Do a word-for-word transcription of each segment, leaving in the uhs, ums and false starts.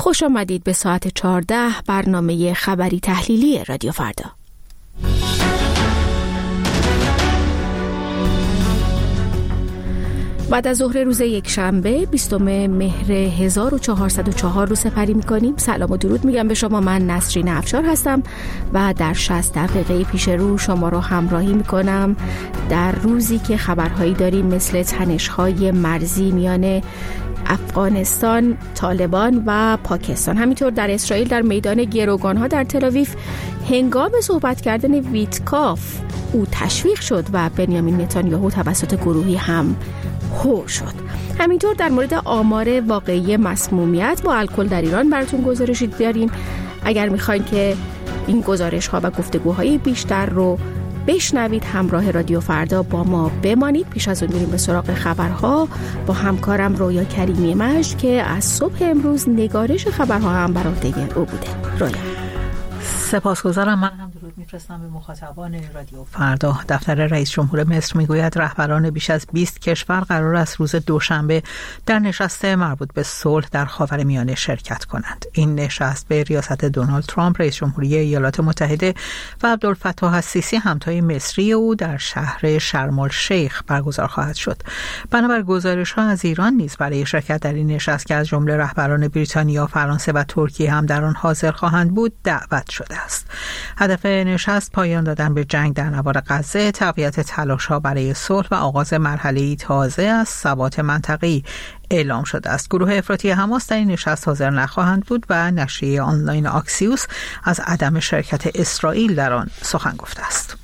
خوش آمدید به ساعت چهارده برنامه خبری تحلیلی رادیو فردا. بعد از ظهر روز یک شنبه بیستم مهر هزار و چهارصد و چهار رو سپری می‌کنیم. سلام و درود میگم به شما. من نسرین افشار هستم و در شصت دقیقه پیش رو شما رو همراهی می‌کنم در روزی که خبرهایی داریم مثل تنش‌های مرزی میان افغانستان، طالبان و پاکستان. همینطور در اسرائیل در میدان گروگان‌ها در تل‌آویو هنگام صحبت کردن ویتکاف او تشویق شد و بنیامین نتانیاهو توسط گروهی هم هو شد. همینطور در مورد آمار واقعی مسمومیت با الکل در ایران براتون گزارشی بیاریم. اگر میخواین که این گزارش ها و گفتگوهای بیشتر رو بشنوید همراه رادیو فردا با ما بمانید. پیش از اون میریم به سراغ خبرها با همکارم رویا کریمی مجد که از صبح امروز نگارش خبرها هم برآورده او بوده. رویا. سپاسگزارم. من هم درود میفرستم به مخاطبان رادیو فردا. دفتر رئیس جمهور مصر میگوید رهبران بیش از بیست کشور قرار است روز دوشنبه در نشست مربوط به صلح در خاورمیانه شرکت کنند. این نشست به ریاست دونالد ترامپ رئیس جمهوری ایالات متحده و عبدالفتاح السیسی همتای مصری او در شهر شرم الشیخ برگزار خواهد شد. بنابر گزارش‌ها از ایران نیز برای شرکت در این نشست که از جمله رهبران بریتانیا، فرانسه و ترکیه هم در آن حاضر خواهند بود دعوت شده است. هدف نشست پایان دادن به جنگ در نوار غزه، تقویت تلاش‌ها برای صلح و آغاز مرحله‌ای تازه از ثبات منطقه‌ای اعلام شده است. گروه افراطی حماس در این نشست حاضر نخواهند بود و نشریه آنلاین آکسیوس از عدم شرکت اسرائیل در آن سخن گفته است.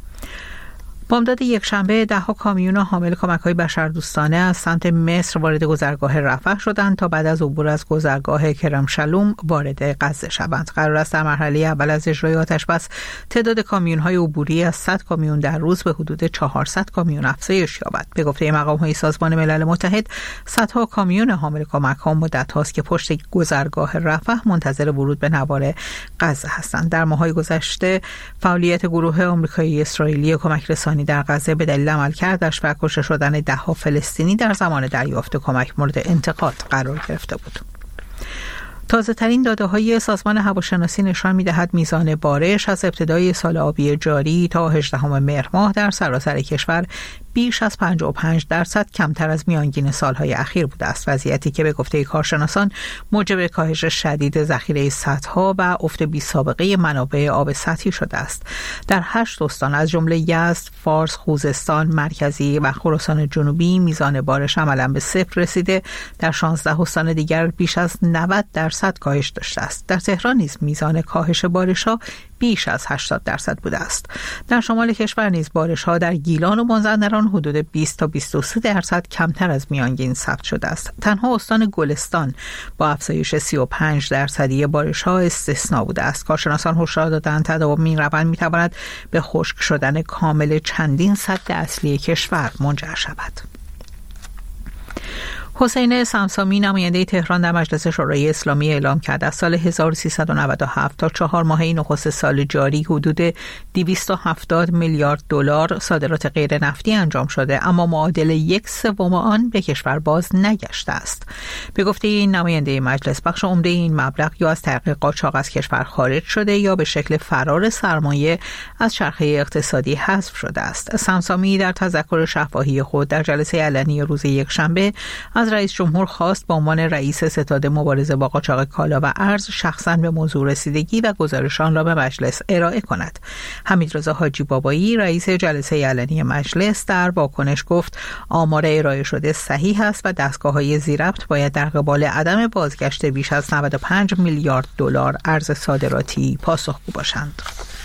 بامداد یک شنبه ده ها کامیون حامل کمک‌های بشردوستانه از سمت مصر وارد گذرگاه رفح شدند تا بعد از عبور از گذرگاه کرم شلوم وارد غزه شوند. قرار است در مرحله اول از اجرای آتش‌بس تعداد کامیون‌های عبوری از صد کامیون در روز به حدود چهارصد کامیون افزایش یابد. به گفته مقام‌های سازمان ملل متحد، صدها کامیون حامل کمک‌ها مدت هاست که پشت گذرگاه رفح منتظر ورود به نوار غزه هستند. در ماه‌های گذشته فعالیت گروه آمریکایی اسرائیلی کمک رسانی در غزه به دلیل عملکردش و کشته شدن ده‌ها فلسطینی در زمان دریافت کمک مورد انتقاد قرار گرفته بود. تازه ترین داده های سازمان هواشناسی نشان می دهد میزان بارش از ابتدای سال آبی جاری تا هجدهم مهر ماه در سراسر کشور بیش از پنجاه و پنج درصد کمتر از میانگین سالهای اخیر بوده است. وضعیتی که به گفته کارشناسان موجب کاهش شدید ذخیره سدها و افت بی سابقه منابع آب سطحی شده است. در هشت استان از جمله یزد، فارس، خوزستان مرکزی و خراسان جنوبی میزان بارش عملاً به صفر رسیده. در شانزده استان دیگر بیش از نود درصد کاهش داشته است. در تهران نیز میزان کاهش بارش‌ها بیش از هشتاد درصد بوده است. در شمال کشور نیز بارش‌ها در گیلان و مازندران حدود بیست تا بیست و سه درصد کمتر از میانگین ثبت شده است. تنها استان گلستان با افزایش سی و پنج درصدی بارش‌ها استثنا بوده است. کارشناسان هشدار دادند تداوم این روند می‌تواند به خشک شدن کامل چندین سد اصلی کشور منجر شود. حسین سمسامی نماینده تهران در مجلس شورای اسلامی اعلام کرد از سال هزار و سیصد و نود و هفت تا چهار ماهه نخست سال جاری حدود دویست و هفتاد میلیارد دلار صادرات غیر نفتی انجام شده، اما معادل یک سوم آن به کشور باز نگشته است. به گفته این نماینده مجلس، بخش عمده این مبلغ یا از طریق قاچاق از کشور خارج شده یا به شکل فرار سرمایه از چرخه اقتصادی حذف شده است. سمسامی در تذکر شفاهی خود در جلسه علنی روز یکشنبه از رئیس جمهور خواست به عنوان رئیس ستاد مبارزه با قاچاق کالا و ارز شخصاً به موضوع رسیدگی و گزارشان را به مجلس ارائه کند. حمیدرضا حاجی بابایی رئیس جلسه علنی مجلس در واکنش گفت آمار ارائه شده صحیح است و دستگاه‌های ذی‌ربط باید در قبال عدم بازگشت بیش از نود و پنج میلیارد دلار ارز صادراتی پاسخگو باشند.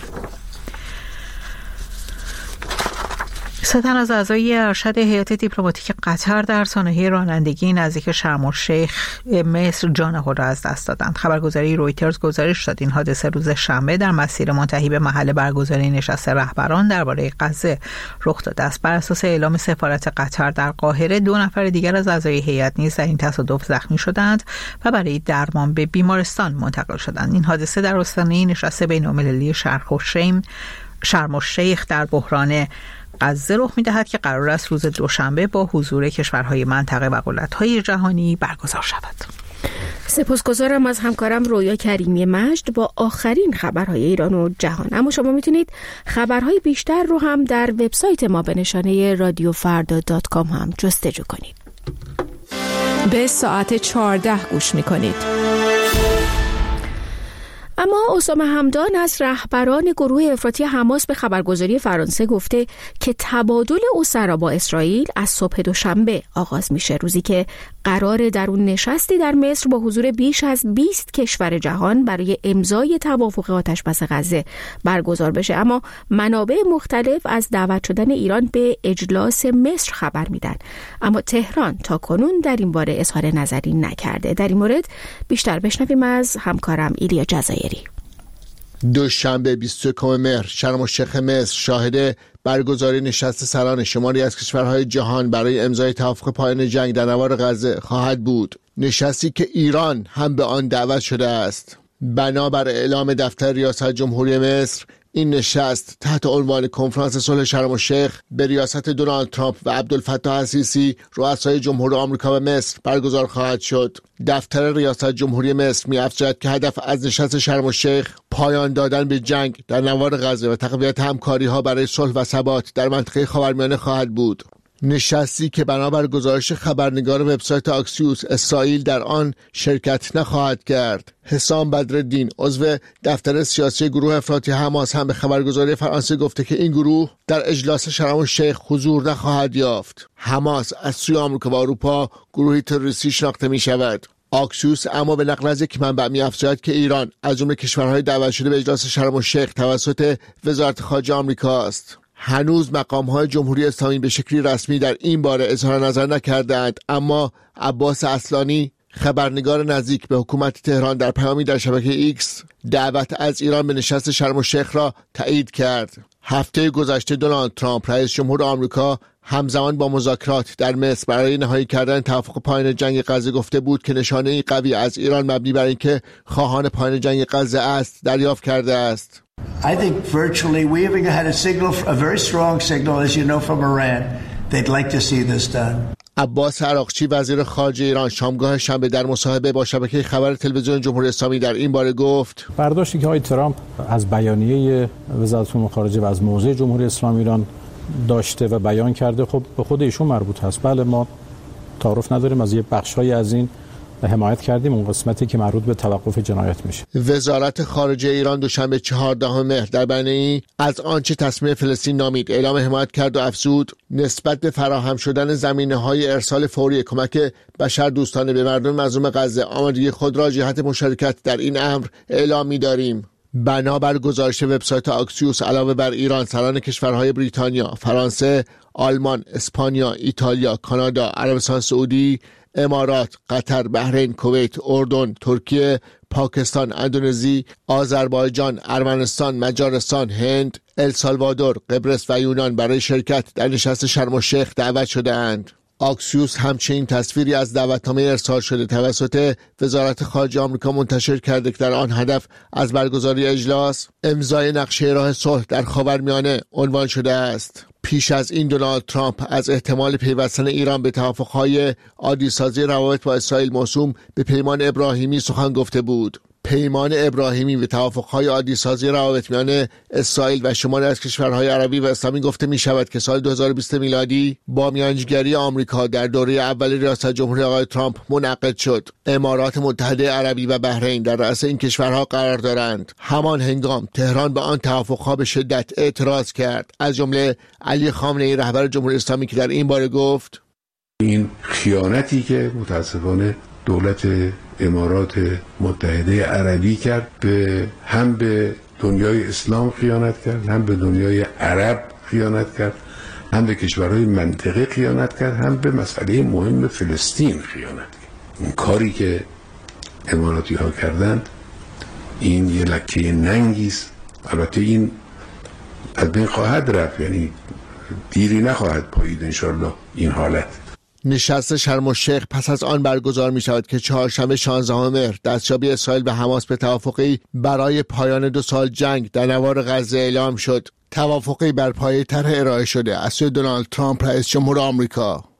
سه تن از اعضای ارشد هیئت دیپلماتیک قطر در سانحه رانندگی نزدیک شرم الشیخ مصر جان خود را از دست دادند. خبرگزاری رویترز گزارش داد این حادثه روز شنبه در مسیر منتهی به محل برگزاری نشست رهبران درباره غزه رخ داده است. بر اساس اعلام سفارت قطر در قاهره دو نفر دیگر از اعضای هیئت نیز در این تصادف زخمی شدند و برای درمان به بیمارستان منتقل شدند. این حادثه در آستانه نشست بین‌المللی شرم الشیخ در بحران غزه رخ می‌دهد که قرار است روز دوشنبه با حضور کشورهای منطقه و قدرت‌های جهانی برگزار شود. سپاسگزارم از همکارم رویا کریمی مجد با آخرین خبرهای ایران و جهان. اما شما میتونید خبرهای بیشتر رو هم در وبسایت ما به نشانه رادیو فردا دات کام هم جستجو کنید. به ساعت چهارده گوش میکنید. اما اسامه همدان از رهبران گروه افراطی حماس به خبرگزاری فرانسه گفته که تبادل اسرا با اسرائیل از صبح دوشنبه آغاز میشه، روزی که قرار در اون نشستی در مصر با حضور بیش از بیست کشور جهان برای امضای توافق آتش‌بس غزه برگزار بشه. اما منابع مختلف از دعوت شدن ایران به اجلاس مصر خبر میدن، اما تهران تا کنون در این باره اظهار نظری نکرده. در این مورد بیشتر بشنویم از همکارم ایلیا جزایری. دوشنبه بیست و یکم مهر شرم الشیخ مصر شاهد برگزاری نشست سران شماری از کشورهای جهان برای امضای توافق پایان جنگ در نوار غزه خواهد بود. نشستی که ایران هم به آن دعوت شده است. بنابر اعلام دفتر ریاست جمهوری مصر، این نشست تحت عنوان کنفرانس صلح شرم الشیخ به ریاست دونالد ترامپ و عبدالفتاح السیسی رؤسای جمهور آمریکا و مصر برگزار خواهد شد. دفتر ریاست جمهوری مصر می‌افزاید که هدف از نشست شرم الشیخ پایان دادن به جنگ در نوار غزه و تقویت همکاری‌ها برای صلح و ثبات در منطقه خاورمیانه خواهد بود. نشستی که بنابر گزارش خبرنگار وبسایت آکسیوس اسرائیل در آن شرکت نخواهد کرد. حسام بدرالدین عضو دفتر سیاسی گروه افراطی حماس هم به خبرگزاری فرانسه گفته که این گروه در اجلاس شرم الشیخ حضور نخواهد یافت. حماس از سوی آمریکا و اروپا گروهی تروریستی شناخته می شود. آکسیوس اما به نقل از یک منبع می‌افزاید که ایران از جمله کشورهای دعوت شده به اجلاس شرم الشیخ توسط وزارت خارجه آمریکا است. هنوز مقام‌های جمهوری اسلامی به شکلی رسمی در این باره اظهار نظر نکردند، اما عباس اصلانی خبرنگار نزدیک به حکومت تهران در پیامی در شبکه ایکس دعوت از ایران به نشست شرم الشیخ را تایید کرد. هفته گذشته دونالد ترامپ رئیس جمهور آمریکا همزمان با مذاکرات در مصر برای نهایی کردن توافق پایان جنگ غزه گفته بود که نشانه قوی از ایران مبنی بر اینکه خواهان پایان جنگ غزه است دریافت کرده است. I think virtually we even had a signal, a very strong signal, as you know, from Iran. They'd like to see this done. عباس عراقچی وزیر خارجه ایران شامگاه شنبه در مصاحبه با شبکه خبر تلویزیون جمهوری اسلامی در این باره گفت برداشتی که آقای ترامپ از بیانیه وزارت امور خارجه و از موضع جمهوری اسلامی ایران داشته و بیان کرده خب به خود ایشون مربوط هست. بله ما تعارف نداریم، از یه بخشای از این حمایت کردیم، اون قسمتی که مربوط به توقف جنایت میشه. وزارت خارجه ایران دوشنبه چهاردهم مهر در بیانیه‌ای از آنچه تصمیم فلسطین نامید اعلام حمایت کرد و افزود نسبت به فراهم شدن زمینه‌های ارسال فوری کمک بشردوستانه به مردم مظلوم غزه آمادگی خود را جهت مشارکت در این امر اعلام می‌داریم. بنابر گزارش وبسایت آکسیوس علاوه بر ایران، سران کشورهای بریتانیا، فرانسه، آلمان، اسپانیا، ایتالیا، کانادا، عربستان سعودی، امارات، قطر، بحرین، کویت، اردن، ترکیه، پاکستان، اندونزی، آذربایجان، ارمنستان، مجارستان، هند، السالوادور، قبرس و یونان برای شرکت در نشست شرم الشیخ دعوت شده اند. آکسیوس همچنین تصویری از دعوتنامه ارسال شده توسط وزارت خارجه آمریکا منتشر کرده که در آن هدف از برگزاری اجلاس امضای نقشه راه صلح در خاورمیانه عنوان شده است. پیش از این دونالد ترامپ از احتمال پیوستن ایران به توافق‌های عادی‌سازی روابط با اسرائیل موسوم به پیمان ابراهیمی سخن گفته بود. پیمان ابراهیمی و توافق‌های عادی‌سازی روابط میان اسرائیل و شماری از کشورهای عربی و اسلامی گفته می‌شود که سال دو هزار و بیست میلادی با میانجیگری آمریکا در دوره اول ریاست جمهوری آقای ترامپ منعقد شد. امارات متحده عربی و بحرین در رأس این کشورها قرار دارند. همان هنگام تهران به آن توافق‌ها به شدت اعتراض کرد، از جمله علی خامنه‌ای رهبر جمهوری اسلامی که در این باره گفت این خیانتی که متاسفانه دولت امارات متحده عربی کرد، به هم به دنیای اسلام خیانت کرد، هم به دنیای عرب خیانت کرد، هم به کشورهای منطقه خیانت کرد، هم به مسئله مهم فلسطین خیانت کرد. اون کاری که اماراتی ها کردند این یه لکه ننگیست. البته این از بین خواهد رفت، یعنی دیری نخواهد پایید انشالله این حالت. نشست شرم الشیخ پس از آن برگزار می شود که چهارشنبه شانزدهم مهر دستیابی اسرائیل و حماس به توافقی برای پایان دو سال جنگ در نوار غزه اعلام شد. توافقی بر پایه طرح ارائه شده از سوی دونالد ترامپ رئیس جمهور آمریکا.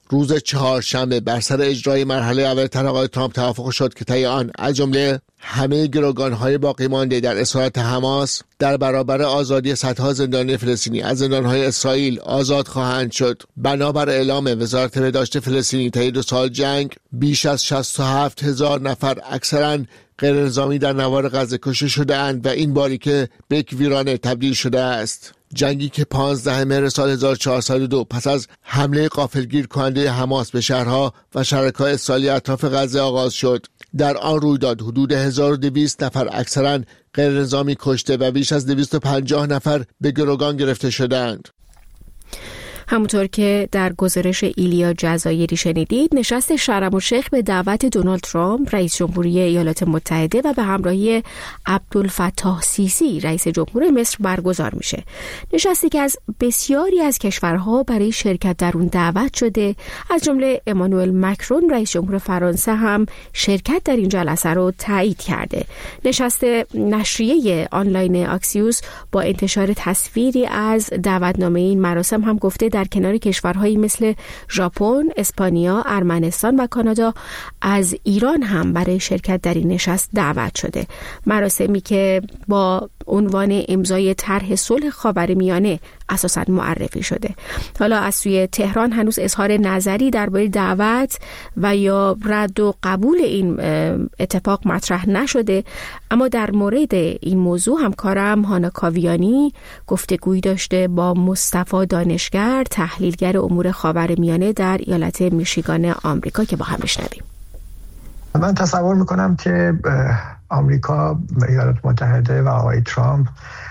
روز چهارشنبه بر سر اجرای مرحله اول طرح آقای ترامپ توافق شد که طی آن از جمله همه گروگان‌های باقی مانده در اسارت حماس در برابر آزادی صدها زندانی فلسطینی از زندان‌های اسرائیل آزاد خواهند شد. بنابر اعلام وزارت بهداشت فلسطینی طی دو سال جنگ بیش از شصت و هفت هزار نفر اکثراً غیر نظامی در نوار غزه کشته شده‌اند و این باریکه به یک ویرانه تبدیل شده است. جنگی که پانزدهم مهر سال هزار و چهارصد و دو پس از حمله غافلگیر کننده حماس به شهرها و شرکای اسرائیلی اطراف غزه آغاز شد. در آن رویداد حدود هزار و دویست نفر اکثراً غیر نظامی کشته و بیش از دویست و پنجاه نفر به گروگان گرفته شدند. همونطور که در گزارش ایلیا جزایری شنیدید، نشست شرم الشیخ به دعوت دونالد ترامپ رئیس جمهوری ایالات متحده و به همراهی عبدالفتاح سیسی رئیس جمهور مصر برگزار میشه. نشستی که از بسیاری از کشورها برای شرکت در اون دعوت شده، از جمله امانوئل مکرون رئیس جمهور فرانسه هم شرکت در این جلسه رو تایید کرده. نشست نشریه آنلاین آکسیوس با انتشار تصویری از دعوتنامه این مراسم هم گفته در کنار کشورهایی مثل ژاپن، اسپانیا، ارمنستان و کانادا از ایران هم برای شرکت در این نشست دعوت شده. مراسمی که با عنوان امضای طرح صلح خاورمیانه اساساً معرفی شده. حالا از سوی تهران هنوز اظهار نظری درباره دعوت و یا رد و قبول این اتفاق مطرح نشده، اما در مورد این موضوع همکارم هانا کاویانی گفتگویی داشته با مصطفی دانشگر، تحلیلگر امور خاورمیانه در ایالت میشیگان آمریکا که با هم بشنویم. من تصور میکنم که آمریکا، ایالات متحده و آقای ترامپ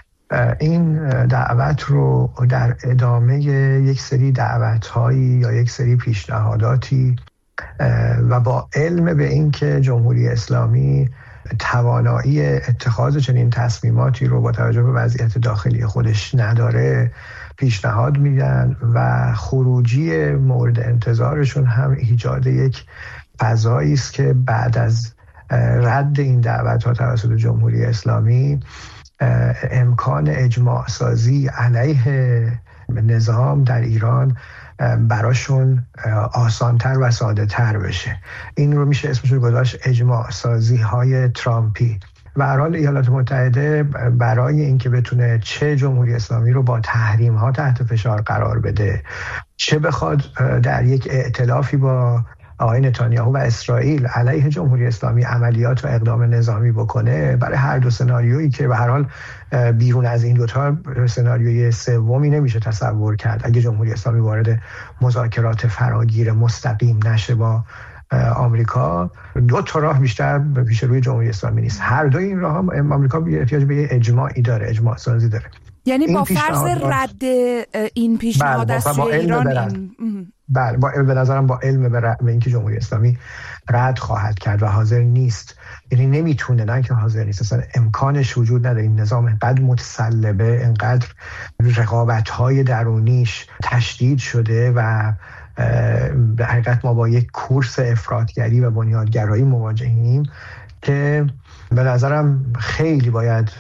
این دعوت رو در ادامه یک سری دعوت‌هایی یا یک سری پیشنهاداتی و با علم به این که جمهوری اسلامی توانایی اتخاذ چنین تصمیماتی رو با توجه به وضعیت داخلی خودش نداره پیشنهاد میدن و خروجی مورد انتظارشون هم ایجاد یک فضایی است که بعد از رد این دعوت‌ها توسط جمهوری اسلامی امکان اجماع سازی علیه نظام در ایران براشون آسانتر و ساده تر بشه. این رو میشه اسمش رو گذاشت اجماع سازی های ترامپی. و هر حال ایالات متحده برای اینکه بتونه چه جمهوری اسلامی رو با تحریم ها تحت فشار قرار بده، چه بخواد در یک ائتلافی با آقای نتانیاهو و اسرائیل علیه جمهوری اسلامی عملیات و اقدام نظامی بکنه، برای هر دو سناریویی که به هر حال بیرون از این دوتا سناریوی سومی نمیشه تصور کرد اگه جمهوری اسلامی وارد مذاکرات فراگیر مستقیم نشه با آمریکا، دو تا راه بیشتر پیش روی جمهوری اسلامی نیست. هر دو این راه هم آمریکا احتیاج به اجماعی داره، اجماع سازی داره. یعنی با فرض رد این پیشنهاد از سوی ایران این بله با به نظرم با علم به, به اینکه جمهوری اسلامی رد خواهد کرد و حاضر نیست، یعنی نمیتونه، نه که حاضر نیست، اصلا امکانش وجود نداره. این نظام انقدر متسلبه، انقدر رقابت‌های درونیش تشدید شده و به حقیقت ما با یک کورس افراطگری و بنیادگرایی مواجهیم که به نظرم خیلی باید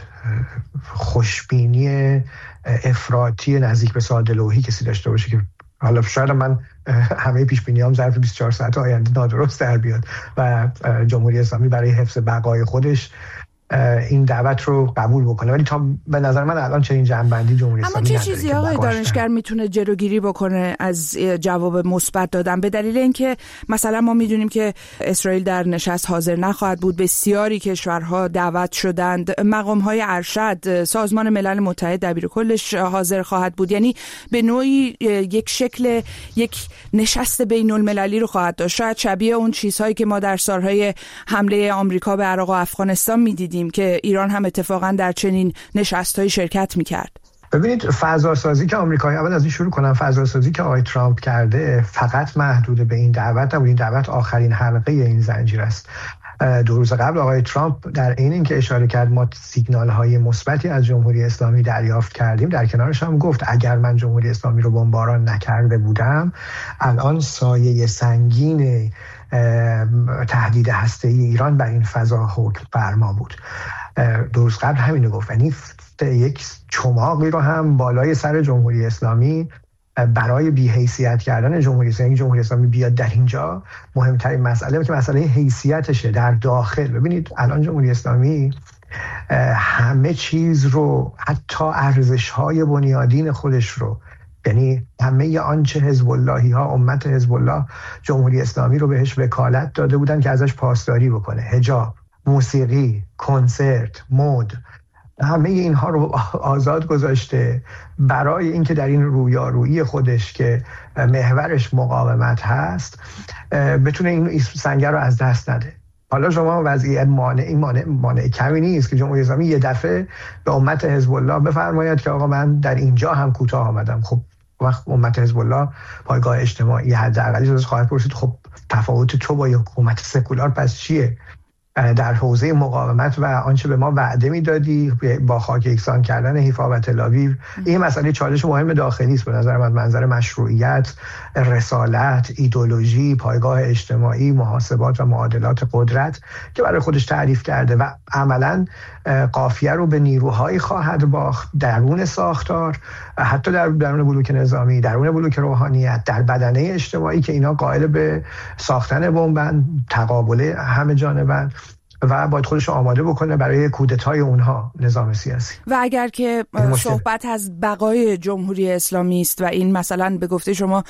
خوشبینی افراطی نزدیک به ساده‌لوحی کسی داشته باشه که حالا شاید من همه پیش بینیام ظرف بیست و چهار ساعت آینده نادرست در بیاد و جمهوری اسلامی برای حفظ بقای خودش این دعوت رو قبول بکنه، ولی تا به نظر من الان چنین جنبندی جمهوری اسلامی نداره. اما چه چیزی آقای دانشگر میتونه جلوگیری بکنه از جواب مثبت دادن؟ به دلیل اینکه مثلا ما میدونیم که اسرائیل در نشست حاضر نخواهد بود، بسیاری کشورها دعوت شدند، مقام‌های ارشد، سازمان ملل متحد دبیرکلش حاضر خواهد بود، یعنی به نوعی یک شکل یک نشست بین المللی رو خواهد داشت، شاید شبیه اون چیزهایی که ما در سالهای حمله آمریکا به عراق و افغانستان میدیدیم که ایران هم اتفاقا در چنین نشست‌های شرکت می‌کرد. ببینید فضاسازی که آمریکایی اول از این شروع کنن، فضاسازی که آقای ترامپ کرده فقط محدود به این دعوت نبود. این دعوت آخرین حلقه این زنجیر است. دو روز قبل آقای ترامپ در این این که اشاره کرد ما سیگنال‌های مثبتی از جمهوری اسلامی دریافت کردیم، در کنارش هم گفت اگر من جمهوری اسلامی رو بمباران نکرده بودم الان سایه سنگین تهدید هسته‌ای ایران بر این فضا حکم فرما بود. دو روز قبل همینو گفت، یعنی یک چماقی رو هم بالای سر جمهوری اسلامی برای بی‌حیثیت کردن جمهوری اسلامی جمهوری اسلامی بیاد در اینجا، مهمترین مسئله که مسئله حیثیتشه در داخل. ببینید الان جمهوری اسلامی همه چیز رو، حتی ارزش‌های بنیادین خودش رو، یعنی همه آنچه حزب اللهی ها، امت حزب الله جمهوری اسلامی رو بهش وکالت داده بودن که ازش پاسداری بکنه، حجاب، موسیقی، کنسرت، مد، همه اینها رو آزاد گذاشته برای اینکه در این رویارویی خودش که محورش مقاومت هست بتونه این سنگر رو از دست نده. حالا شما وضعیت مانع مانع مانع کمی نیست که جمهوری اسلامی یه دفعه به امت حزب الله بفرماید که آقا من در اینجا هم کوتاه آمدم. خب وقت امت حزب الله پایگاه اجتماعی حداقلی ازش خواهد پرسید خب تفاوت تو با حکومت سکولار پس چیه؟ در حوزه مقاومت و آنچه به ما وعده میدادی با خاک یکسان کردن حیفا و تل آویو، این مسئله چالش مهم داخلی است به نظر من، منظر مشروعیت، رسالت، ایدئولوژی، پایگاه اجتماعی، محاسبات و معادلات قدرت که برای خودش تعریف کرده و عملاً قافیه رو به نیروهایی خواهد باخت درون ساختار، حتی در درون بلوک نظامی، درون بلوک روحانیت، در بدنه اجتماعی که اینا قائل به ساختن بمبن، تقابل همه جانبن و باید خودش آماده بکنه برای کودتای اونها نظام سیاسی. و اگر که صحبت از بقای جمهوری اسلامی است و این مثلا به گفته شما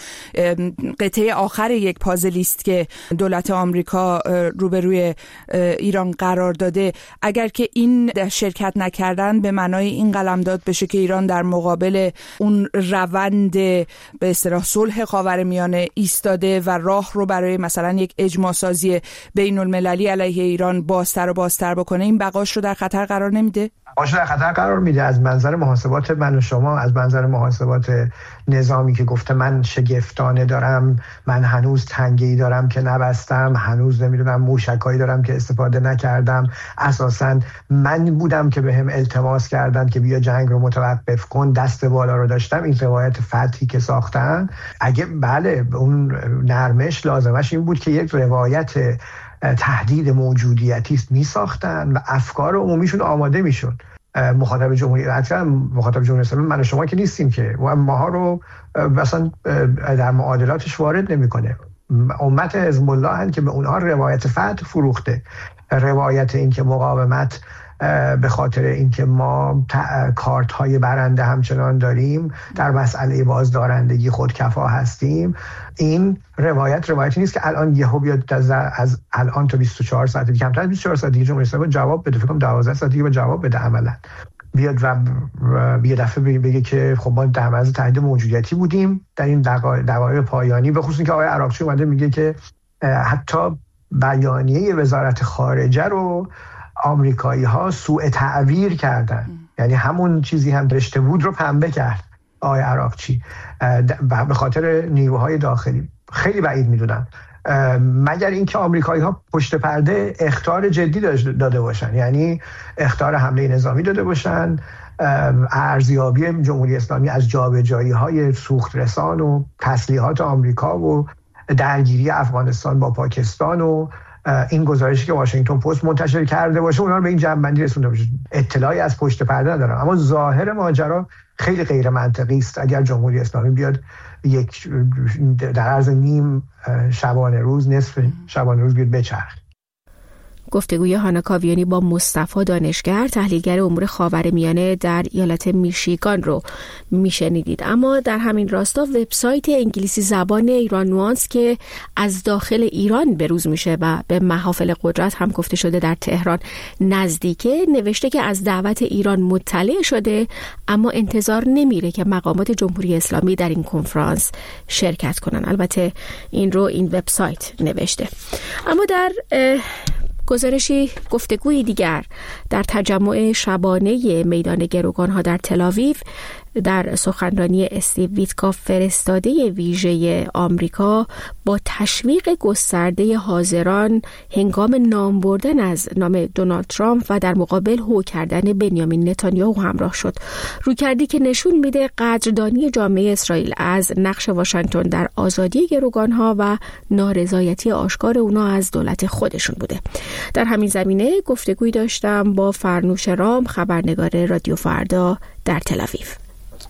قطعه آخر یک پازلی است که دولت آمریکا روبروی ایران قرار داده، اگر که این شرکت نکردن به معنای این قلمداد بشه که ایران در مقابل اون روند به اصطلاح صلح خاورمیانه ایستاده و راه رو برای مثلا یک اجماع سازی بین المللی علیه ایران بازتر و بازتر بکنه، این بقاش رو در خطر قرار نمیده؟ بقاش در خطر قرار میده. از منظر محاسبات من و شما، از منظر محاسبات نظامی که گفته من شگفتانه دارم، من هنوز تنگه‌ای دارم که نبستم، هنوز نمیدونم موشکایی دارم که استفاده نکردم، اساساً من بودم که بهم التماس کردن که بیا جنگ رو متوقف کن، دست بالا رو داشتم، این روایت فتحی که ساختن، اگه بله اون نرمش لازمش این بود که یک روایت تهدید موجودیتی است می ساختن و افکار عمومیشون آماده می شد. مخاطب جمهوری مخاطب جمهوری اسلامی من و شما که نیستیم که و ماها رو مثلا در معادلاتش وارد نمیکنه. امت حزب الله هن که به اونها روایت فتح فروخته، روایت این که مقاومت به خاطر اینکه ما کارت های برنده همچنان داریم، در مسئله بازدارندگی خودکفا هستیم. این روایت روایتی نیست که الان یهو بیاد از الان تا بیست و چهار ساعت دیگه، کمتر از بیست و چهار ساعت دیگه جمهوری اسلامی جواب بده، فکر کنم دوازده ساعت دیگه جواب بده عملا، بیاد و یه دفعه بگه که خب ما در معرض تهدید موجودیتی بودیم در این دقایق پایانی، به خصوص که آقای عراقچی اومده میگه که حتی بیانیه وزارت خارجه رو آمریکایی ها سوء تعبیر کردن، یعنی همون چیزی هم رشته بود رو پنبه کرد آقای عراقچی به خاطر نیروهای داخلی. خیلی بعید میدونم مگر اینکه آمریکایی ها پشت پرده اخطار جدی داده باشن، یعنی اخطار حمله نظامی داده باشن، ارزیابی جمهوری اسلامی از جابجایی های سوخت رسان و تسلیحات آمریکا و درگیری افغانستان با پاکستان و این گزارشی که واشنگتن پست منتشر کرده باشه اونا رو به این جنبندی رسونده باشه. اطلاعی از پشت پرده ندارم، اما ظاهر ماجرا خیلی غیر منطقی است اگر جمهوری اسلامی بیاد یک در عرض نیم شبانه روز، نصف شبانه روز بیاد بچرخ. گفتگوی هانا کاویانی با مصطفی دانشگر، تحلیلگر امور خاورمیانه در ایالت میشیگان رو میشنیدید. اما در همین راستا وبسایت انگلیسی زبان ایران نوانس که از داخل ایران بروز میشه و به محافل قدرت هم گفته شده در تهران نزدیکه، نوشته که از دعوت ایران مطلع شده اما انتظار نمیره که مقامات جمهوری اسلامی در این کنفرانس شرکت کنن. البته این رو این وبسایت نوشته. اما در گزارشی گفتگوی دیگر در تجمع شبانه میدان گروگان‌ها در تل‌آویو در سخنرانی استیو ویتکاف فرستاده ویژه آمریکا با تشویق گسترده حاضران هنگام نام بردن از نام دونالد ترامپ و در مقابل هو کردن بنیامین نتانیاهو همراه شد. رویکردی که نشون میده قدردانی جامعه اسرائیل از نقش واشنگتن در آزادی گروگان‌ها و نارضایتی آشکار اونا از دولت خودشون بوده. در همین زمینه گفتگوی داشتم با فرنوش رام، خبرنگار رادیو فردا در تل‌آویو.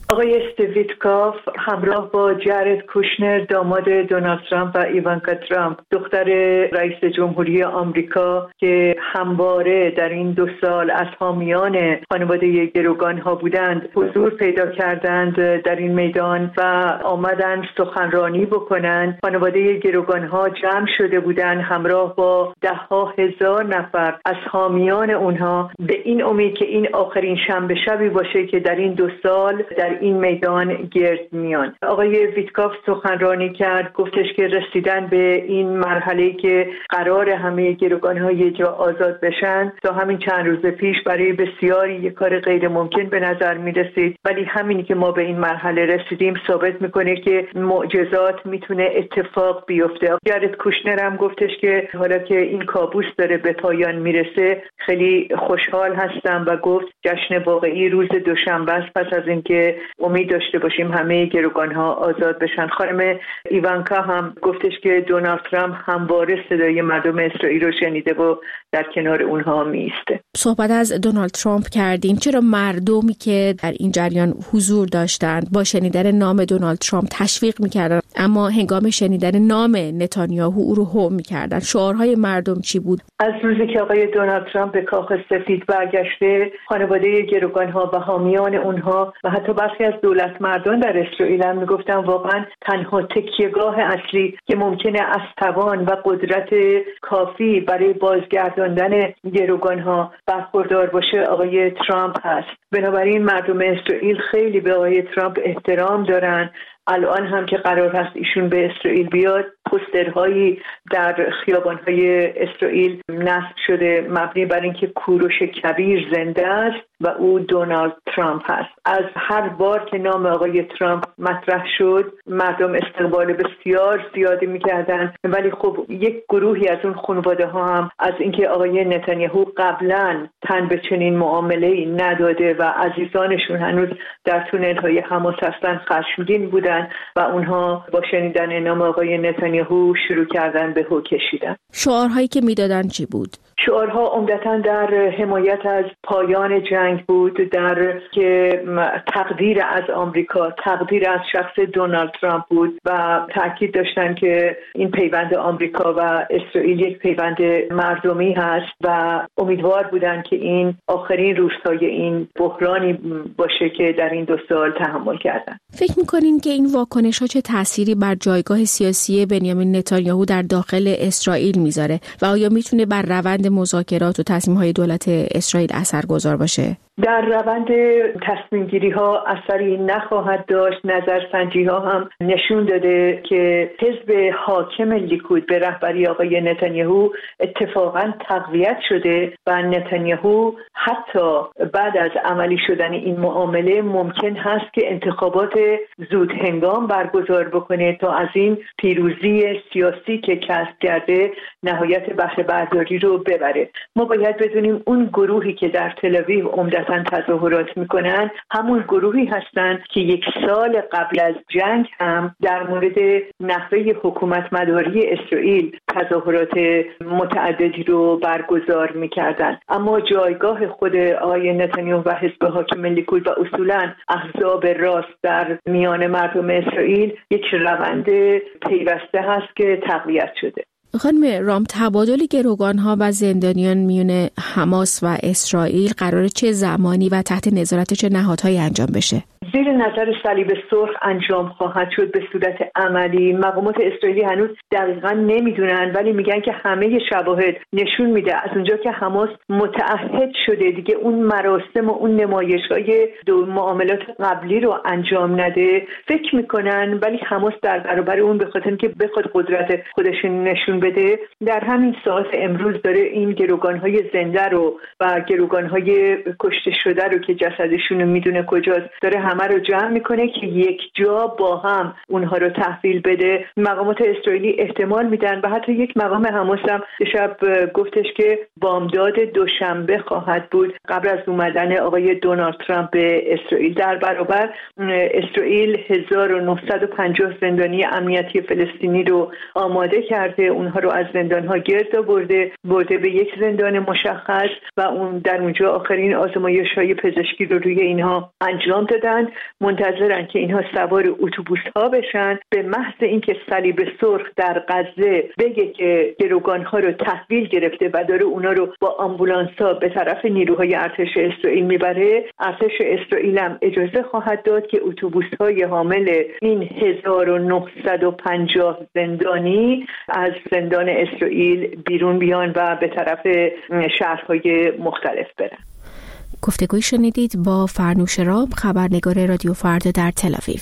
آقای استیو ویتکاف همراه با جارد کوشنر داماد دونالد ترامپ و ایوانکا ترامپ دختر رئیس جمهوری آمریکا که همواره در این دو سال از حامیان خانواده گروگان ها بودند حضور پیدا کردند در این میدان و آمدند سخنرانی بکنند. خانواده گروگان ها جمع شده بودند همراه با ده ها هزار نفر از حامیان اونها به این امید که این آخرین شنبه شبی باشه که در این دو سال در این میدان گرد میان. آقای ویتکاف سخنرانی کرد، گفتش که رسیدن به این مرحله که قرار همه گروگان‌ها یه جا آزاد بشن تا همین چند روز پیش برای بسیاری یک کار غیر ممکن به نظر می رسید، ولی همینی که ما به این مرحله رسیدیم ثابت میکنه که معجزات میتونه اتفاق بیفته. جارد کوشنر هم گفتش که حالا که این کابوس داره به پایان میرسه خیلی خوشحال هستم و گفت جشن واقعی روز دوشنبه است، پس از اینکه امید داشته باشیم همه گروگان‌ها آزاد بشن. خانم ایوانکا هم گفتش که دونالد ترامپ همواره صدای مردم اسرائیل رو شنیده و در کنار اونها میسته. صحبت از دونالد ترامپ کردین، چرا مردمی که در این جریان حضور داشتند با شنیدن نام دونالد ترامپ تشویق میکردن اما هنگام شنیدن نام نتانیاهو او رو هو میکردن؟ شعارهای مردم چی بود؟ از روزی که آقای دونالد ترامپ به کاخ سفید برگشته، خانواده گروگان‌ها و حامیان اونها و حتی برخی از دولت مردان در اسرائیل هم میگفتن واقعا تنها تکیهگاه اصلی که ممکنه از توان و قدرت کافی برای بازگرداندن گروگان‌ها برخوردار باشه آقای ترامپ هست. بنابراین مردم اسرائیل خیلی به آقای ترامپ احترام دارن. الان هم که قرار هست ایشون به اسرائیل بیاد، پوسترهایی در خیابان‌های اسرائیل نصب شده مبنی بر اینکه کوروش کبیر زنده است و او دونالد ترامپ هست. از هر بار که نام آقای ترامپ مطرح شد مردم استقبال بسیار زیادی می‌کردن، ولی خب یک گروهی از اون خانواده ها هم از اینکه آقای نتانیاهو قبلا تن به چنین معامله‌ای نداده و عزیزانشون هنوز در تونل‌های حماس هستن خشمگین بودن و اونها با شنیدن نام آقای نتانیاهو شروع کردن به هو کشیدن. شعارهایی که میدادن چی بود؟ شعارها عمدتاً در حمایت از پایان جنگ بود، در که تقدیر از آمریکا، تقدیر از شخص دونالد ترامپ بود و تاکید داشتن که این پیوند آمریکا و اسرائیل یک پیوند مردمی هست و امیدوار بودن که این آخرین روزهای این بحرانی باشه که در این دو سال تحمل کردن. فکر می‌کنین که این واکنش‌ها چه تأثیری بر جایگاه سیاسی بنیامین نتانیاهو در داخل اسرائیل میذاره و آیا میتونه بر روند مذاکرات و تصمیم‌های دولت اسرائیل اثرگذار باشه؟ در روند تصمیم گیری ها اثری نخواهد داشت. نظرسنجی ها هم نشون داده که حزب حاکم لیکود به رهبری آقای نتانیاهو اتفاقا تقویت شده و نتانیاهو حتی بعد از عملی شدن این معامله ممکن هست که انتخابات زود هنگام برگزار بکنه تا از این پیروزی سیاسی که کسب کرده نهایت بهره برداری رو ببره. ما باید بدونیم اون گروهی که در تل آویو عمدتاً تظاهرات میکنن همون گروهی هستن که یک سال قبل از جنگ هم در مورد نحوه حکومت مداری اسرائیل تظاهرات متعددی رو برگزار میکردن. اما جایگاه خود آقای نتانیاهو و حزب حاکم لیکود و اصولاً احزاب راست در میان مردم اسرائیل یک روند پیوسته هست که تقویت شده. خانم رام، تبادل گروگان‌ها و زندانیان میون حماس و اسرائیل قراره چه زمانی و تحت نظارت چه نهادهایی انجام بشه؟ زیر نظر صلیب سرخ انجام خواهد شد به صورت عملی. مقامات اسرائیلی هنوز دقیقاً نمیدونن، ولی میگن که همه شواهد نشون میده از اونجا که حماس متعهد شده دیگه اون مراسم و اون نمایش‌های دو معاملات قبلی رو انجام نده، فکر میکنن ولی حماس در برابر اون به خاطر اینکه بخواد قدرت خودش نشون بده در همین ساعت امروز داره این گروگان‌های زنده رو و گروگان‌های کشته شده رو که جسدشون رو میدونه کجاست داره همه رو جمع میکنه که یک جا با هم اونها رو تحویل بده. مقامات اسرائیلی احتمال میدن و حتی یک مقام حماس هم شب گفتش که بامداد دوشنبه خواهد بود قبل از اومدن آقای دونالد ترامپ به اسرائیل. در برابر اسرائیل هزار و نهصد و پنجاه زندانی امنیتی فلسطینی رو آماده کرده، اونها رو از زندان‌ها گرد آورده برده به یک زندان مشخص و اون در اونجا آخرین آزمایش‌های پزشکی رو روی اینها انجام دادن منتظرن که اینها سوار اتوبوس ها بشن. به محض اینکه صلیب سرخ در غزه بگه که گروگان ها رو تحویل گرفته و داره اونا رو با آمبولانس ها به طرف نیروهای ارتش اسرائیل میبره، ارتش اسرائیل هم اجازه خواهد داد که اتوبوس های حامل این هزار و نهصد و پنجاه زندانی از زندان اسرائیل بیرون بیان و به طرف شهرهای مختلف برن. گفتگوی شنیدید با فرنوش رام، خبرنگار رادیو فردا در تل‌آویو.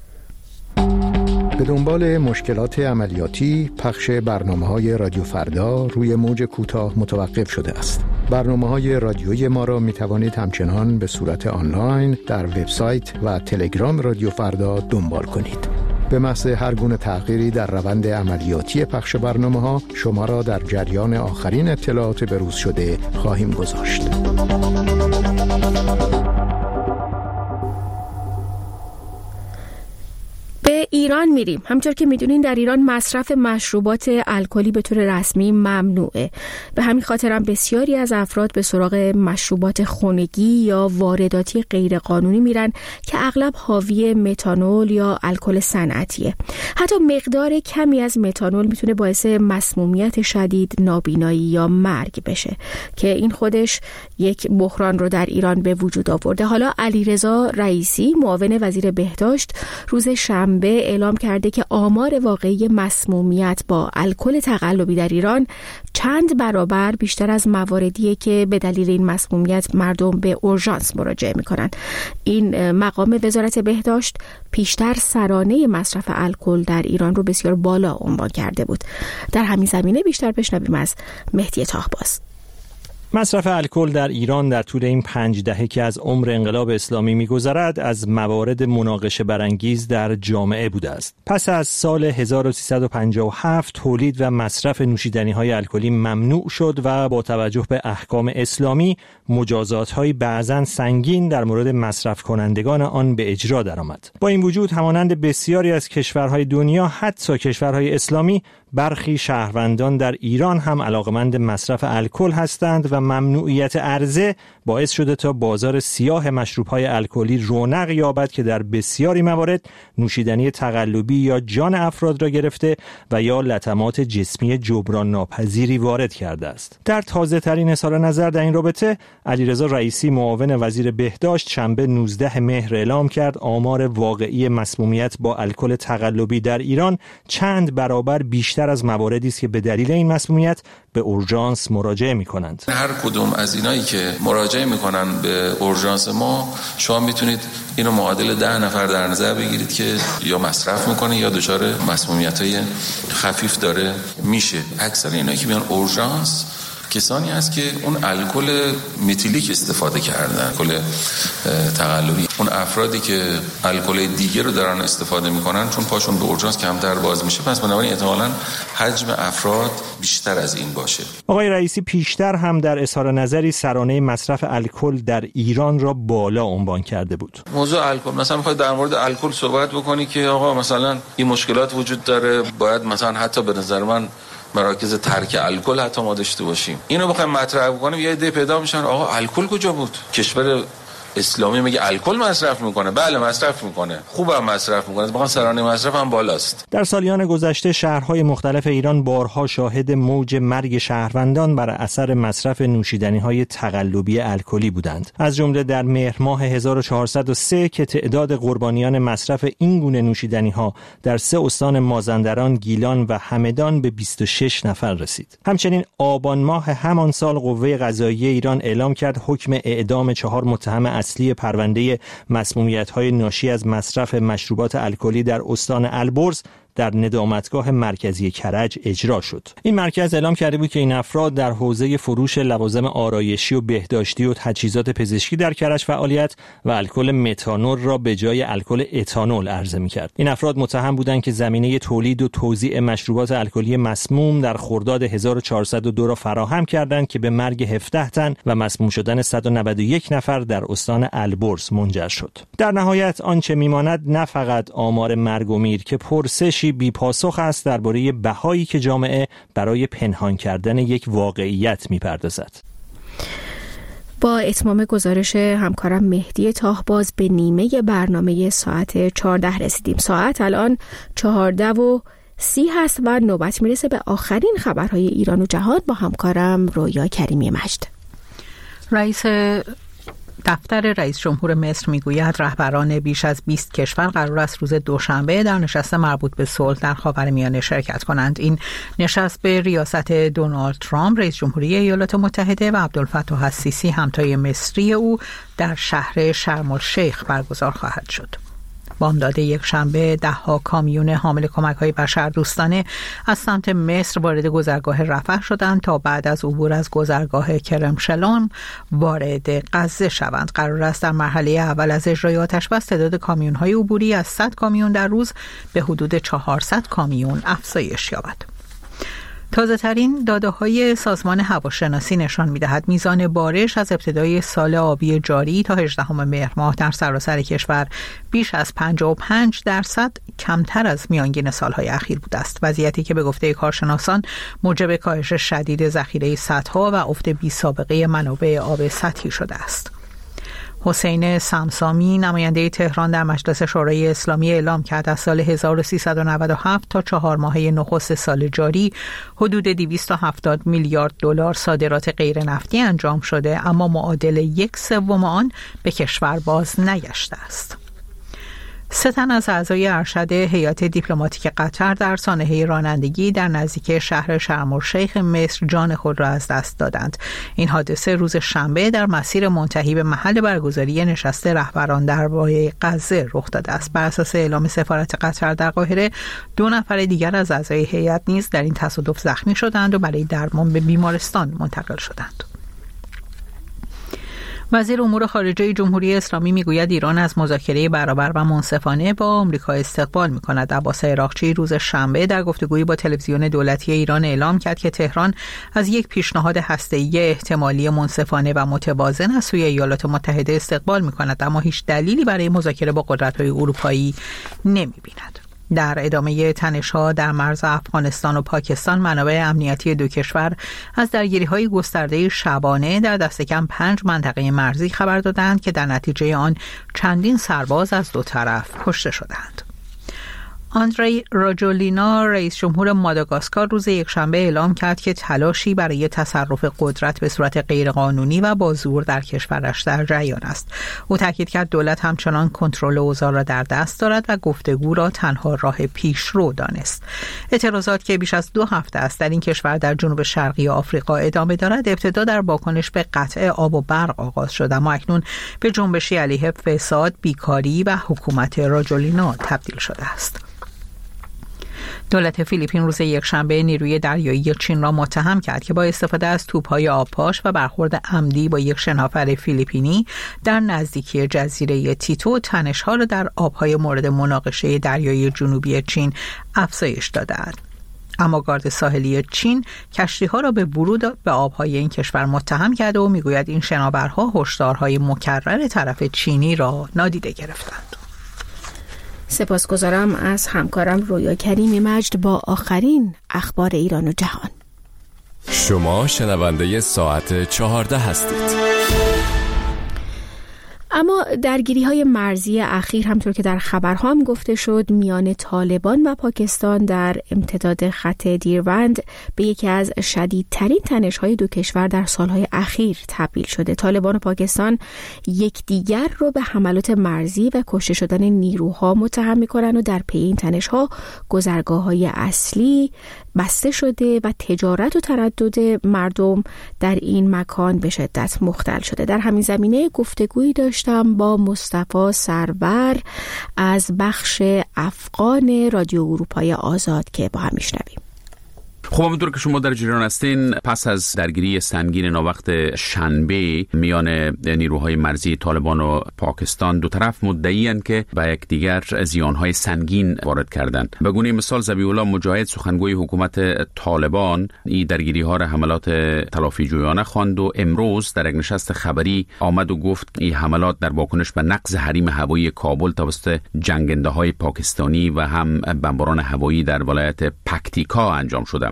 به دنبال مشکلات عملیاتی، پخش برنامه‌های رادیو فردا روی موج کوتاه متوقف شده است. برنامه‌های رادیویی ما را می‌توانید همچنان به صورت آنلاین در وبسایت و تلگرام رادیو فردا دنبال کنید. به محض هر گونه تغییری در روند عملیاتی پخش برنامه‌ها شما را در جریان آخرین اطلاعات بروز شده خواهیم گذاشت. به ایران میریم. همونطور که میدونین در ایران مصرف مشروبات الکلی به طور رسمی ممنوعه. به همین خاطر هم بسیاری از افراد به سراغ مشروبات خنگی یا وارداتی غیرقانونی میرن که اغلب حاوی متانول یا الکل صنعتیه. حتی مقدار کمی از متانول میتونه باعث مسمومیت شدید، نابینایی یا مرگ بشه که این خودش یک بحران رو در ایران به وجود آورده. حالا علیرضا رئیسی، معاون وزیر بهداشت، روز شنبه به اعلام کرده که آمار واقعی مسمومیت با الکل تقلبی در ایران چند برابر بیشتر از مواردیه که به دلیل این مسمومیت مردم به اورژانس مراجعه میکنن. این مقام وزارت بهداشت پیشتر سرانه مصرف الکل در ایران رو بسیار بالا عنوان کرده بود. در همین زمینه بیشتر بشنویم از مهدی طاهباز. مصرف الکل در ایران در طول این پنج دهه که از عمر انقلاب اسلامی می‌گذرد از موارد مناقشه برانگیز در جامعه بوده است. پس از سال هزار و سیصد و پنجاه و هفت تولید و مصرف نوشیدنی‌های الکلی ممنوع شد و با توجه به احکام اسلامی مجازات‌های بعضاً سنگین در مورد مصرف کنندگان آن به اجرا درآمد. با این وجود همانند بسیاری از کشورهای دنیا، حتی کشورهای اسلامی، برخی شهروندان در ایران هم علاقمند مصرف الکل هستند و ممنوعیت عرضه باعث شده تا بازار سیاه مشروب‌های الکلی رونق یابد که در بسیاری موارد نوشیدنی تقلبی یا جان افراد را گرفته و یا لطمات جسمی جبران ناپذیری وارد کرده است. در تازه‌ترین اظهار نظر در این رابطه، علیرضا رئیسی، معاون وزیر بهداشت، شنبه نوزدهم مهر اعلام کرد آمار واقعی مسمومیت با الکل تقلبی در ایران چند برابر بیشتر از مواردی است که به دلیل این مسمومیت به اورژانس مراجعه می‌کنند. هر کدوم از اینایی که مراجعه می‌کنن به اورژانس ما، شما میتونید اینو معادل ده نفر در نظر بگیرید که یا مصرف می‌کنه یا دچار مسمومیت‌های خفیف داره میشه. اکثر اینایی که میان اورژانس کسانی هست که اون الکل متیلیک استفاده کردن، الکل تقلبی. اون افرادی که الکل دیگه رو دارن استفاده میکنن چون پاشون به اورژانس کمتر باز میشه، پس بنابراین احتمالاً حجم افراد بیشتر از این باشه. آقای رئیسی پیشتر هم در اظهار نظری سرانه مصرف الکل در ایران را بالا عنوان کرده بود. موضوع الکل، مثلا میخواد در مورد الکل صحبت بکنی که آقا مثلا این مشکلات وجود داره، باید مثلا حتی به نظر من مراکز ترک الکل حتی ما داشته باشیم. اینو بخوایم مطرح کنیم یه ایده پیدا میشن آقا الکل کجا بود؟ کشور اسلامی میگه الکل مصرف میکنه. بله مصرف میکنه، خوبم مصرف میکنه، واقعا سرانه مصرف هم بالاست. در سالیان گذشته شهرهای مختلف ایران بارها شاهد موج مرگ شهروندان بر اثر مصرف نوشیدنی‌های تقلبی الکلی بودند. از جمله در مهر ماه هزار و چهارصد و سه که تعداد قربانیان مصرف این گونه نوشیدنی‌ها در سه استان مازندران، گیلان و همدان به بیست و شش نفر رسید. همچنین آبان ماه همان سال قوه قضاییه ایران اعلام کرد حکم اعدام چهار متهم اصلی پرونده مسمومیت‌های ناشی از مصرف مشروبات الکلی در استان البرز در ندامتگاه مرکزی کرج اجرا شد. این مرکز اعلام کرده بود که این افراد در حوزه فروش لوازم آرایشی و بهداشتی و تجهیزات پزشکی در کرج فعالیت و الکل متانول را به جای الکل اتانول عرضه می‌کرد. این افراد متهم بودند که زمینه تولید و توزیع مشروبات الکلی مسموم در خرداد هزار و چهارصد و دو را فراهم کردند که به مرگ هفده تن و مسموم شدن صد و نود و یک نفر در استان البرز منجر شد. در نهایت آنچه میماند نه فقط آمار مرگ و میر که پرسش بی پاسخ است درباره بهایی که جامعه برای پنهان کردن یک واقعیت میپردازد. با اتمام گزارش همکارم مهدی تاهباز به نیمه برنامه ساعت چهارده رسیدیم. ساعت الان چهارده و سی هست و نوبت میرسه به آخرین خبرهای ایران و جهان با همکارم رویا کریمی مجد. رئیس دفتر رئیس جمهور مصر میگوید رهبران بیش از بیست کشور قرار است روز دوشنبه در نشست مربوط به صلح در خاورمیانه شرکت کنند. این نشست به ریاست دونالد ترامپ رئیس جمهوری ایالات متحده و عبدالفتاح السیسی همتای مصری او در شهر شرم الشیخ برگزار خواهد شد. بامداد یک شنبه ده ها کامیون حامل کمک‌های بشردوستانه از سمت مصر وارد گذرگاه رفح شدند تا بعد از عبور از گذرگاه کرم شلون وارد غزه شوند. قرار است در مرحله اول از اجرای آتش‌بس تعداد کامیون‌های عبوری از صد کامیون در روز به حدود چهارصد کامیون افزایش یابد. تازه ترین داده های سازمان هواشناسی نشان می دهد میزان بارش از ابتدای سال آبی جاری تا هجدهم مهر ماه در سراسر کشور بیش از پنجاه و پنج درصد کمتر از میانگین سالهای اخیر بوده است. وضعیتی که به گفته کارشناسان موجب کاهش شدید ذخیره سدها و افت بی سابقه منابع آب سطحی شده است. حسین سمسامی نماینده تهران در مجلس شورای اسلامی اعلام کرد از سال هزار و سیصد و نود و هفت تا چهار ماهه نخست سال جاری حدود دویست و هفتاد میلیارد دلار صادرات غیر نفتی انجام شده، اما معادل یک سوم آن به کشور باز نگشته است. سه تن از اعضای ارشد هیئت دیپلماتیک قطر در سانحه رانندگی در نزدیکی شهر شرم الشیخ مصر جان خود را از دست دادند. این حادثه روز شنبه در مسیر منتهی به محل برگزاری نشست رهبران درباره غزه رخ داده است. بر اساس اعلام سفارت قطر در قاهره دو نفر دیگر از اعضای هیئت نیز در این تصادف زخمی شدند و برای درمان به بیمارستان منتقل شدند. وزیر امور خارجه جمهوری اسلامی میگوید ایران از مذاکره برابر و منصفانه با آمریکا استقبال میکند. عباس عراقچی روز شنبه در گفتگویی با تلویزیون دولتی ایران اعلام کرد که تهران از یک پیشنهاد هسته‌ای احتمالی منصفانه و متوازن از سوی ایالات متحده استقبال میکند، اما هیچ دلیلی برای مذاکره با قدرت‌های اروپایی نمیبیند. در ادامه تنش‌ها در مرز افغانستان و پاکستان، منابع امنیتی دو کشور از درگیری‌های گسترده شبانه در دست کم پنج منطقه مرزی خبر دادند که در نتیجه آن چندین سرباز از دو طرف کشته شدند. آندری راجولینا رئیس جمهور ماداگاسکار روز یکشنبه اعلام کرد که تلاشی برای تصرف قدرت به صورت غیرقانونی و با زور در کشورش در جریان است. او تاکید کرد دولت همچنان کنترل اوضاع را در دست دارد و گفتگو را تنها راه پیشرو دانست. اعتراضات که بیش از دو هفته است در این کشور در جنوب شرقی آفریقا ادامه دارد، ابتدا در واکنش به قطع آب و برق آغاز شد، اما اکنون به جنبشی علیه فساد، بیکاری و حکومت راجولینا تبدیل شده است. دولت فیلیپین روز یکشنبه نیروی دریایی چین را متهم کرد که با استفاده از توپ‌های آبپاش و برخورد عمدی با یک شناور فیلیپینی در نزدیکی جزیره تیتو تنش‌ها را در آب‌های مورد مناقشه دریایی جنوبی چین افزایش دادند. اما گارد ساحلی چین کشتی‌ها را به ورود به آب‌های این کشور متهم کرده و می‌گوید این شناورها هشدارهای مکرر طرف چینی را نادیده گرفتند. سپاسگزارم از همکارم رویا کریمی مجد با آخرین اخبار ایران و جهان. شما شنونده ساعت چهارده هستید. اما درگیری‌های مرزی اخیر همطور که در خبرها هم گفته شد میان طالبان و پاکستان در امتداد خط دیروند به یکی از شدیدترین تنش‌های دو کشور در سالهای اخیر تبدیل شده. طالبان و پاکستان یکدیگر رو به حملات مرزی و کشته شدن نیروها متهم می‌کنند و در پی این تنش‌ها گذرگاه‌های اصلی بسته شده و تجارت و تردد مردم در این مکان به شدت مختل شده. در همین زمینه گفتگویی داشتم با مصطفی سرور از بخش افغان رادیو اروپای آزاد که با هم میشنویم. خب همونطور که شما در جریان هستین، پس از درگیری سنگین ناوقت شنبه میان نیروهای مرزی طالبان و پاکستان، دو طرف مدعی‌اند که به یکدیگر زیانهای سنگین وارد کردند. به گونه مثال ذبیح الله مجاهد سخنگوی حکومت طالبان این درگیری‌ها را حملات تلافی جویانه خواند و امروز در یک نشست خبری آمد و گفت این حملات در واکنش به نقض حریم هوایی کابل توسط جنگنده‌های پاکستانی و هم بمباران هوایی در ولایت پکتیکا انجام شده.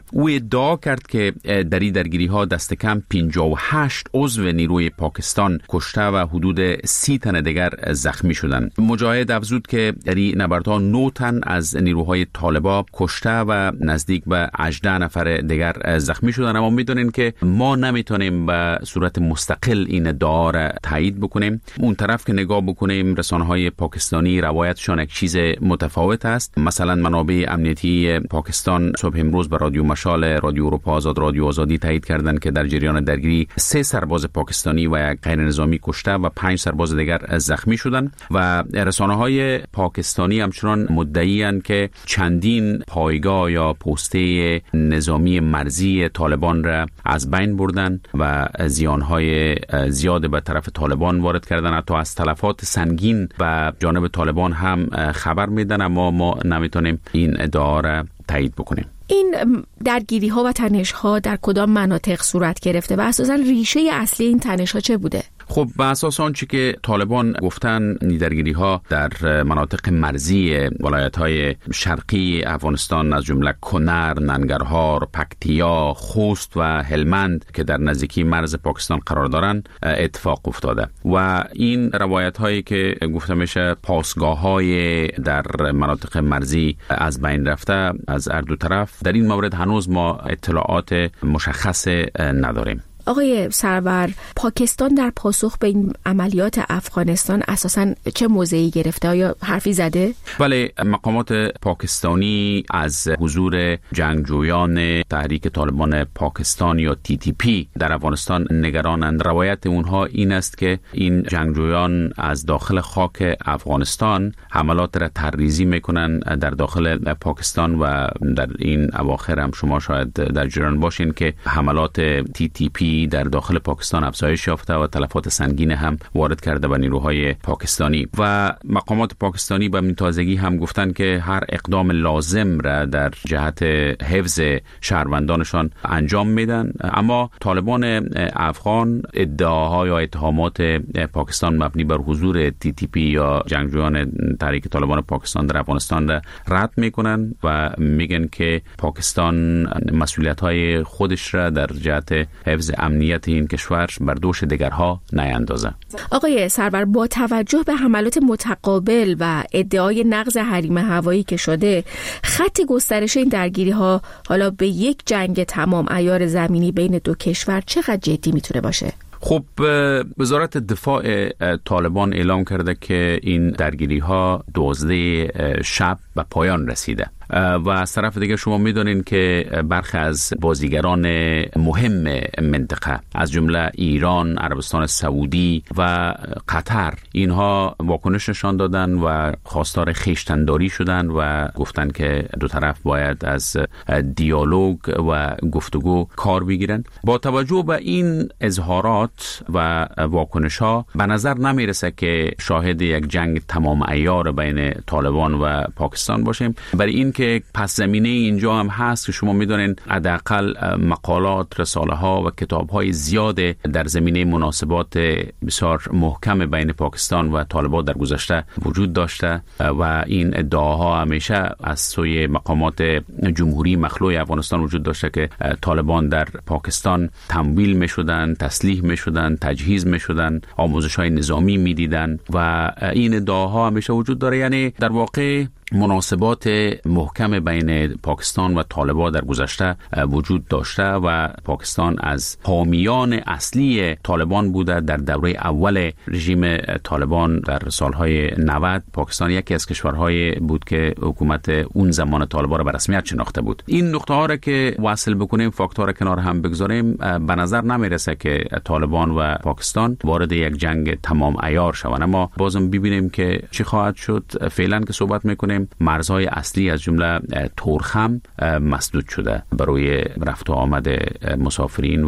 او ادعا کرد که در این درگیری ها دست کم پنجاه و هشت عضو نیروی پاکستان کشته و حدود سی تن دیگر زخمی شدند. مجاهد افزود که در این نبردها نه تن از نیروهای طالبان کشته و نزدیک به هجده نفر دیگر زخمی شدند. اما میدونین که ما نمیتونیم به صورت مستقل این ادعا را تایید بکنیم. اون طرف که نگاه بکنیم رسانه‌های پاکستانی روایتشان یک چیز متفاوت است. مثلا منابع امنیتی پاکستان صبح امروز به رادیو مشال، رادیو اروپا آزاد، رادیو آزادی تایید کردند که در جریان درگیری سه سرباز پاکستانی و یک غیر نظامی کشته و پنج سرباز دیگر زخمی شدند و رسانه‌های پاکستانی همچنان مدعی‌اند که چندین پایگاه یا پسته نظامی مرزی طالبان را از بین بردن و زیانهای زیاد به طرف طالبان وارد کردن. حتی از تلفات سنگین به جانب طالبان هم خبر میدن، اما ما نمیتونیم این ادعا را تایید بکنیم. این درگیری ها و تنش ها در کدام مناطق صورت گرفته و اساساً ریشه اصلی این تنش ها چه بوده؟ خب به اساس آنچه که طالبان گفتن درگیری ها در مناطق مرزی ولایت های شرقی افغانستان از جمله کنر، ننگرهار، پکتیا، خوست و هلمند که در نزدیکی مرز پاکستان قرار دارند اتفاق افتاده و این روایت هایی که گفته میشه پاسگاه های در مناطق مرزی از بین رفته از هر دو طرف، در این مورد هنوز ما اطلاعات مشخص نداریم. آقای سرور، پاکستان در پاسخ به این عملیات افغانستان اساساً چه موضعی گرفته؟ آیا حرفی زده؟ بله، مقامات پاکستانی از حضور جنگجویان تحریک طالبان پاکستان یا تی تی پی در افغانستان نگرانند. روایت اونها این است که این جنگجویان از داخل خاک افغانستان حملات را تحریزی میکنن در داخل پاکستان و در این اواخر هم شما شاید در جریان باشین که حملات تی تی پی در داخل پاکستان افزایش یافته و تلفات سنگین هم وارد کرده به نیروهای پاکستانی و مقامات پاکستانی به این تازگی هم گفتن که هر اقدام لازم را در جهت حفظ شهروندانشان انجام میدن. اما طالبان افغان ادعاها یا اتهامات پاکستان مبنی بر حضور تی تی پی یا جنگجویان تحریک طالبان پاکستان در افغانستان را رد میکنن و میگن که پاکستان مسئولیت‌های خودش را در جهت حفظ امنیت این کشور بر دوش دیگرها نیندازه. آقای سرور، با توجه به حملات متقابل و ادعای نقض حریم هوایی که شده، خط گسترش این درگیری ها حالا به یک جنگ تمام عیار زمینی بین دو کشور چقدر جدی میتونه باشه؟ خب وزارت دفاع طالبان اعلام کرده که این درگیری ها دوازده شب به پایان رسیده و از طرف دیگه شما میدونین که برخی از بازیگران مهم منطقه از جمله ایران، عربستان سعودی و قطر اینها واکنش نشان دادن و خواستار خویشتن‌داری شدن و گفتن که دو طرف باید از دیالوگ و گفتگو کار بگیرن. با توجه به این اظهارات و واکنش ها به نظر نمیرسه که شاهد یک جنگ تمام عیار بین طالبان و پاکستان باشیم، برای این که پس زمینه اینجا هم هست که شما میدونین حداقل مقالات، رساله ها و کتاب های زیاد در زمینه مناسبات بسیار محکم بین پاکستان و طالبان در گذشته وجود داشته و این ادعاها همیشه از سوی مقامات جمهوری مخلوع افغانستان وجود داشته که طالبان در پاکستان تمویل می شدن، تسلیح می شدن، تجهیز می شدن، آموزش های نظامی می دیدن و این ادعاها همیشه وجود داره. یعنی در واقع مناسبات محکم بین پاکستان و طالبان در گذشته وجود داشته و پاکستان از حامیان اصلی طالبان بوده. در دوره اول رژیم طالبان در سالهای نود پاکستان یکی از کشورهای بود که حکومت اون زمان طالبان را به رسمیت شناخته بود. این نقطه ها را که وصل بکنیم، فاکتور را کنار هم بگذاریم، به نظر نمیرسه که طالبان و پاکستان وارد یک جنگ تمام عیار شوند. اما بازم ببینیم که چی خواهد شد. فعلا که صحبت میکنیم مرزهای اصلی از جمله تورخم مسدود شده برای رفت و آمد مسافرین و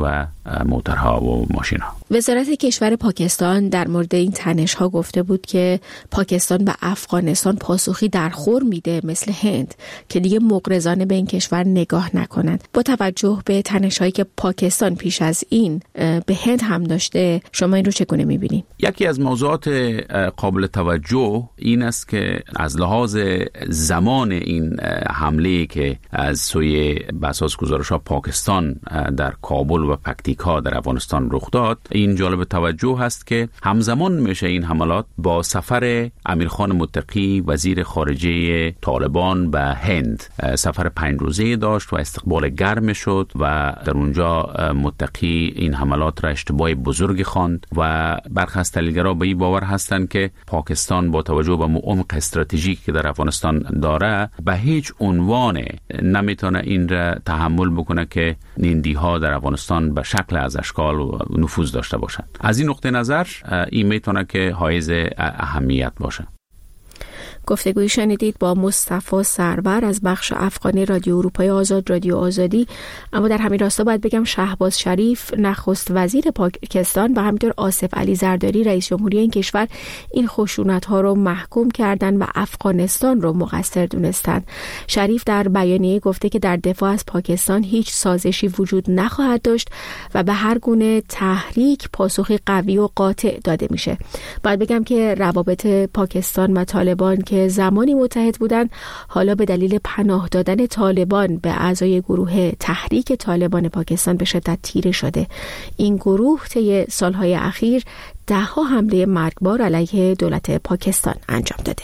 موتورها و ماشین‌ها. وزارت کشور پاکستان در مورد این تنش‌ها گفته بود که پاکستان به افغانستان پاسخی در خور میده مثل هند که دیگه مغرضانه به این کشور نگاه نکنند. با توجه به تنش‌هایی که پاکستان پیش از این به هند هم داشته، شما این رو چگونه می‌بینید؟ یکی از موضوعات قابل توجه این است که از لحاظ زمان این حمله که از سوی به اساس گزارش‌ها پاکستان در کابل و پکتیکا در افغانستان رخ داد، این جالب توجه هست که همزمان میشه این حملات با سفر امیرخان متقی وزیر خارجه طالبان به هند. سفر پنج روزه داشت و استقبال گرم شد و در اونجا متقی این حملات را اشتباه بزرگ خواند و برخی از تحلیلگران به این باور هستند که پاکستان با توجه به عمق استراتژیکی که در افغانستان داره به هیچ عنوان نمیتونه این را تحمل بکنه که نیندی‌ها در افغانستان به شکل از اشکال و نفوذ داشته باشند. از این نقطه نظر این میتونه که حائز اهمیت باشه. گفتگوی شنیدید با مصطفی سرور از بخش افغانی رادیو اروپای آزاد، رادیو آزادی. اما در همین راستا باید بگم شهباز شریف نخست وزیر پاکستان و همینطور آصف علی زرداری رئیس جمهوری این کشور این خشونت‌ها رو محکوم کردن و افغانستان رو مقصر دونستن. شریف در بیانیه گفته که در دفاع از پاکستان هیچ سازشی وجود نخواهد داشت و به هر گونه تحریک پاسخی قوی و قاطع داده میشه. باید بگم که روابط پاکستان و طالبان که زمانی متحد بودند، حالا به دلیل پناه دادن طالبان به اعضای گروه تحریک طالبان پاکستان به شدت تیره شده. این گروه طی سالهای اخیر ده ها حمله مرگبار علیه دولت پاکستان انجام داده.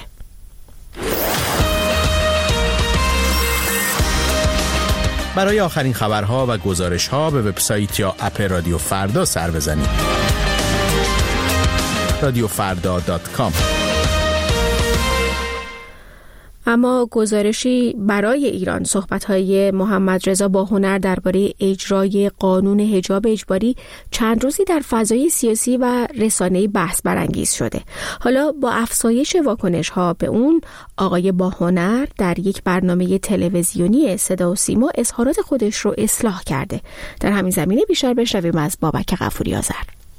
برای آخرین خبرها و گزارش‌ها به وبسایت یا اپ رادیو فردا سر بزنید. رادیو فردا دات کام. اما گزارشی برای ایران، صحبت‌های محمد رضا باهنر درباره اجرای قانون حجاب اجباری چند روزی در فضای سیاسی و رسانه‌ای بحث برانگیز شده. حالا با افزایش واکنش‌ها به اون، آقای باهنر در یک برنامه تلویزیونی صدا و سیما اظهارات خودش رو اصلاح کرده. در همین زمینه بیشتر بشنویم از بابک غفوری آذر.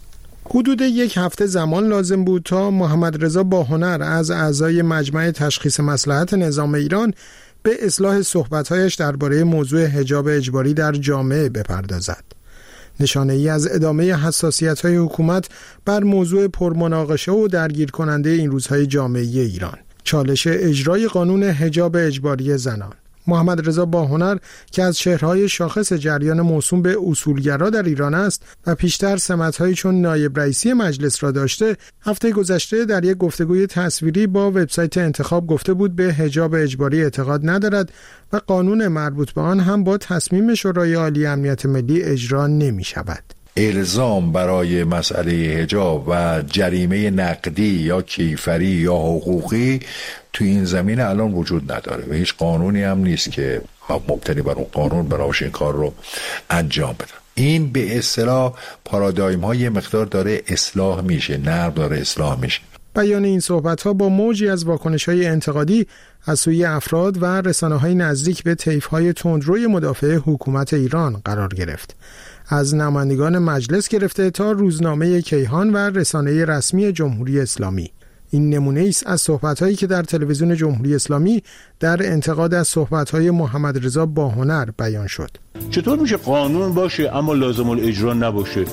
حدود یک هفته زمان لازم بود تا محمد رضا باهنر از اعضای مجمع تشخیص مصلحت نظام ایران به اصلاح صحبت‌هایش درباره موضوع حجاب اجباری در جامعه بپردازد. نشانه ای از ادامه حساسیت‌های حکومت بر موضوع پرمناقشه و درگیر کننده این روزهای جامعه ایران، چالش اجرای قانون حجاب اجباری زنان. محمد رضا باهنر که از چهره‌های شاخص جریان موسوم به اصولگرا در ایران است و پیشتر سمت‌هایی چون نایب رئیسی مجلس را داشته، هفته گذشته در یک گفتگوی تصویری با وبسایت انتخاب گفته بود به حجاب اجباری اعتقاد ندارد و قانون مربوط به آن هم با تصمیم شورای عالی امنیت ملی اجرا نمی‌شود. الزام برای مسئله حجاب و جریمه نقدی یا کیفری یا حقوقی تو این زمینه الان وجود نداره و هیچ قانونی هم نیست که مبتنی بر اون قانون براش این کار رو انجام بده. این به اصطلاح پارادایم های مقدار داره اصلاح میشه، نرم داره اصلاح میشه. بیان این صحبت ها با موجی از واکنش های انتقادی از سوی افراد و رسانه های نزدیک به طیف های تندروی مدافع حکومت ایران قرار گرفت. از نمایندگان مجلس گرفته تا روزنامه کیهان و رسانه رسمی جمهوری اسلامی. این نمونه است از صحبت‌هایی که در تلویزیون جمهوری اسلامی در انتقاد از صحبت‌های محمد رضا باهنر بیان شد. چطور میشه قانون باشه اما لازم الاجرا نباشه؟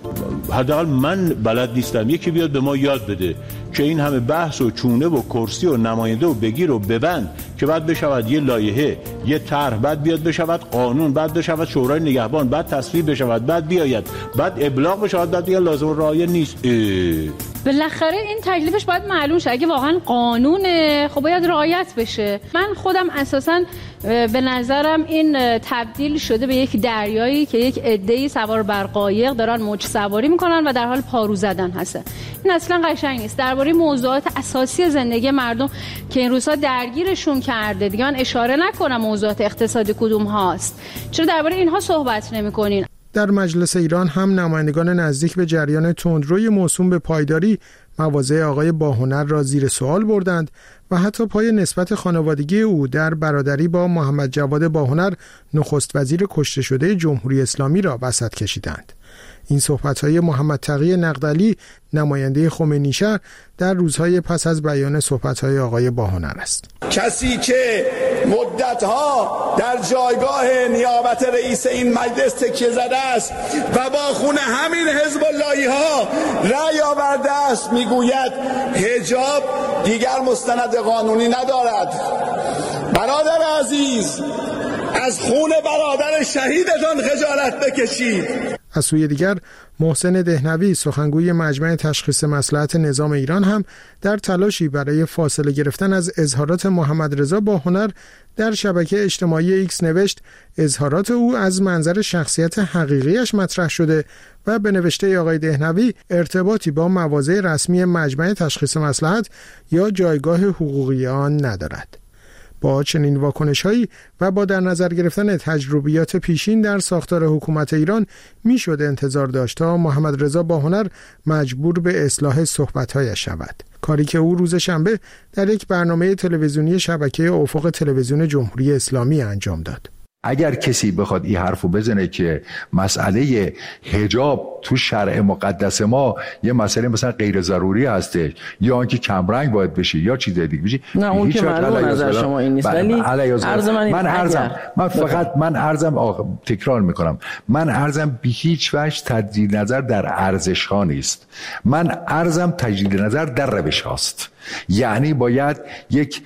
حداقل من بلد نیستم، یکی بیاد به ما یاد بده که این همه بحث و چونه و کرسی و نماینده و بگیر و ببند که بعد بشود یه لایحه، یه طرح، بعد بیاد بشود قانون، بعد بشود شورای نگهبان، بعد تصویب بشود، بعد بیاید، بعد ابلاغ بشود، بعد دیگه لازم رعایت نیست. بالاخره این تکلیفش باید معلوم شه. اگه واقعا قانونه خب باید رعایت بشه. من خودم اساساً به نظرم این تبدیل شده به یک دریایی که یک عده‌ای سوار بر قایق دارن موج سواری میکنن و در حال پارو زدن هستن. این اصلا قشنگ نیست. درباره موضوعات اساسی زندگی مردم که این روزها درگیرشون کرده، دیگه من اشاره نکنم موضوعات اقتصادی کدوم هاست، چرا درباره اینها صحبت نمی‌کنین؟ در مجلس ایران هم نمایندگان نزدیک به جریان تندروی موسوم به پایداری مواضع آقای باهنر را زیر سوال بردند و حتی پای نسبت خانوادگی او در برادری با محمد جواد باهنر نخست وزیر کشته شده جمهوری اسلامی را وسط کشیدند. این صحبت‌های محمد تقی نقدلی نماینده خمینی‌شهر در روزهای پس از بیان صحبت‌های آقای باهنر است. کسی که مدت‌ها در جایگاه نیابت رئیس این مجلس تکیه زده است و با خون همین حزب اللهی‌ها رأی آورده است میگوید حجاب دیگر مستند قانونی ندارد. برادر عزیز، از خون برادر شهیدتان خجالت بکشید. از سوی دیگر محسن دهنوی سخنگوی مجمع تشخیص مصلحت نظام ایران هم در تلاشی برای فاصله گرفتن از اظهارات محمد رضا باهنر در شبکه اجتماعی ایکس نوشت اظهارات او از منظر شخصیت حقیقیش مطرح شده و به نوشته آقای دهنوی ارتباطی با مواضع رسمی مجمع تشخیص مصلحت یا جایگاه حقوقی آن ندارد. با چنین واکنش‌هایی و با در نظر گرفتن تجربیات پیشین در ساختار حکومت ایران میشد انتظار داشت تا محمد رضا باهنر مجبور به اصلاح صحبت‌هایش شود، کاری که او روز شنبه در یک برنامه تلویزیونی شبکه افق تلویزیون جمهوری اسلامی انجام داد. اگر کسی بخواد این حرفو بزنه که مسئله حجاب تو شرع مقدس ما یه مسئله مثلا غیر ضروری هستش یا اینکه کمرنگ باید بشی یا چیز دیگه بشی، نه اون که معلوم نظر شما این نیست، ولی عرض من من عرضم من فقط من عرضم تکرار میکنم من عرضم به هیچ وجه تجدید نظر در ارزش ها نیست، من عرضم تجدید نظر در روش هاست. یعنی باید یک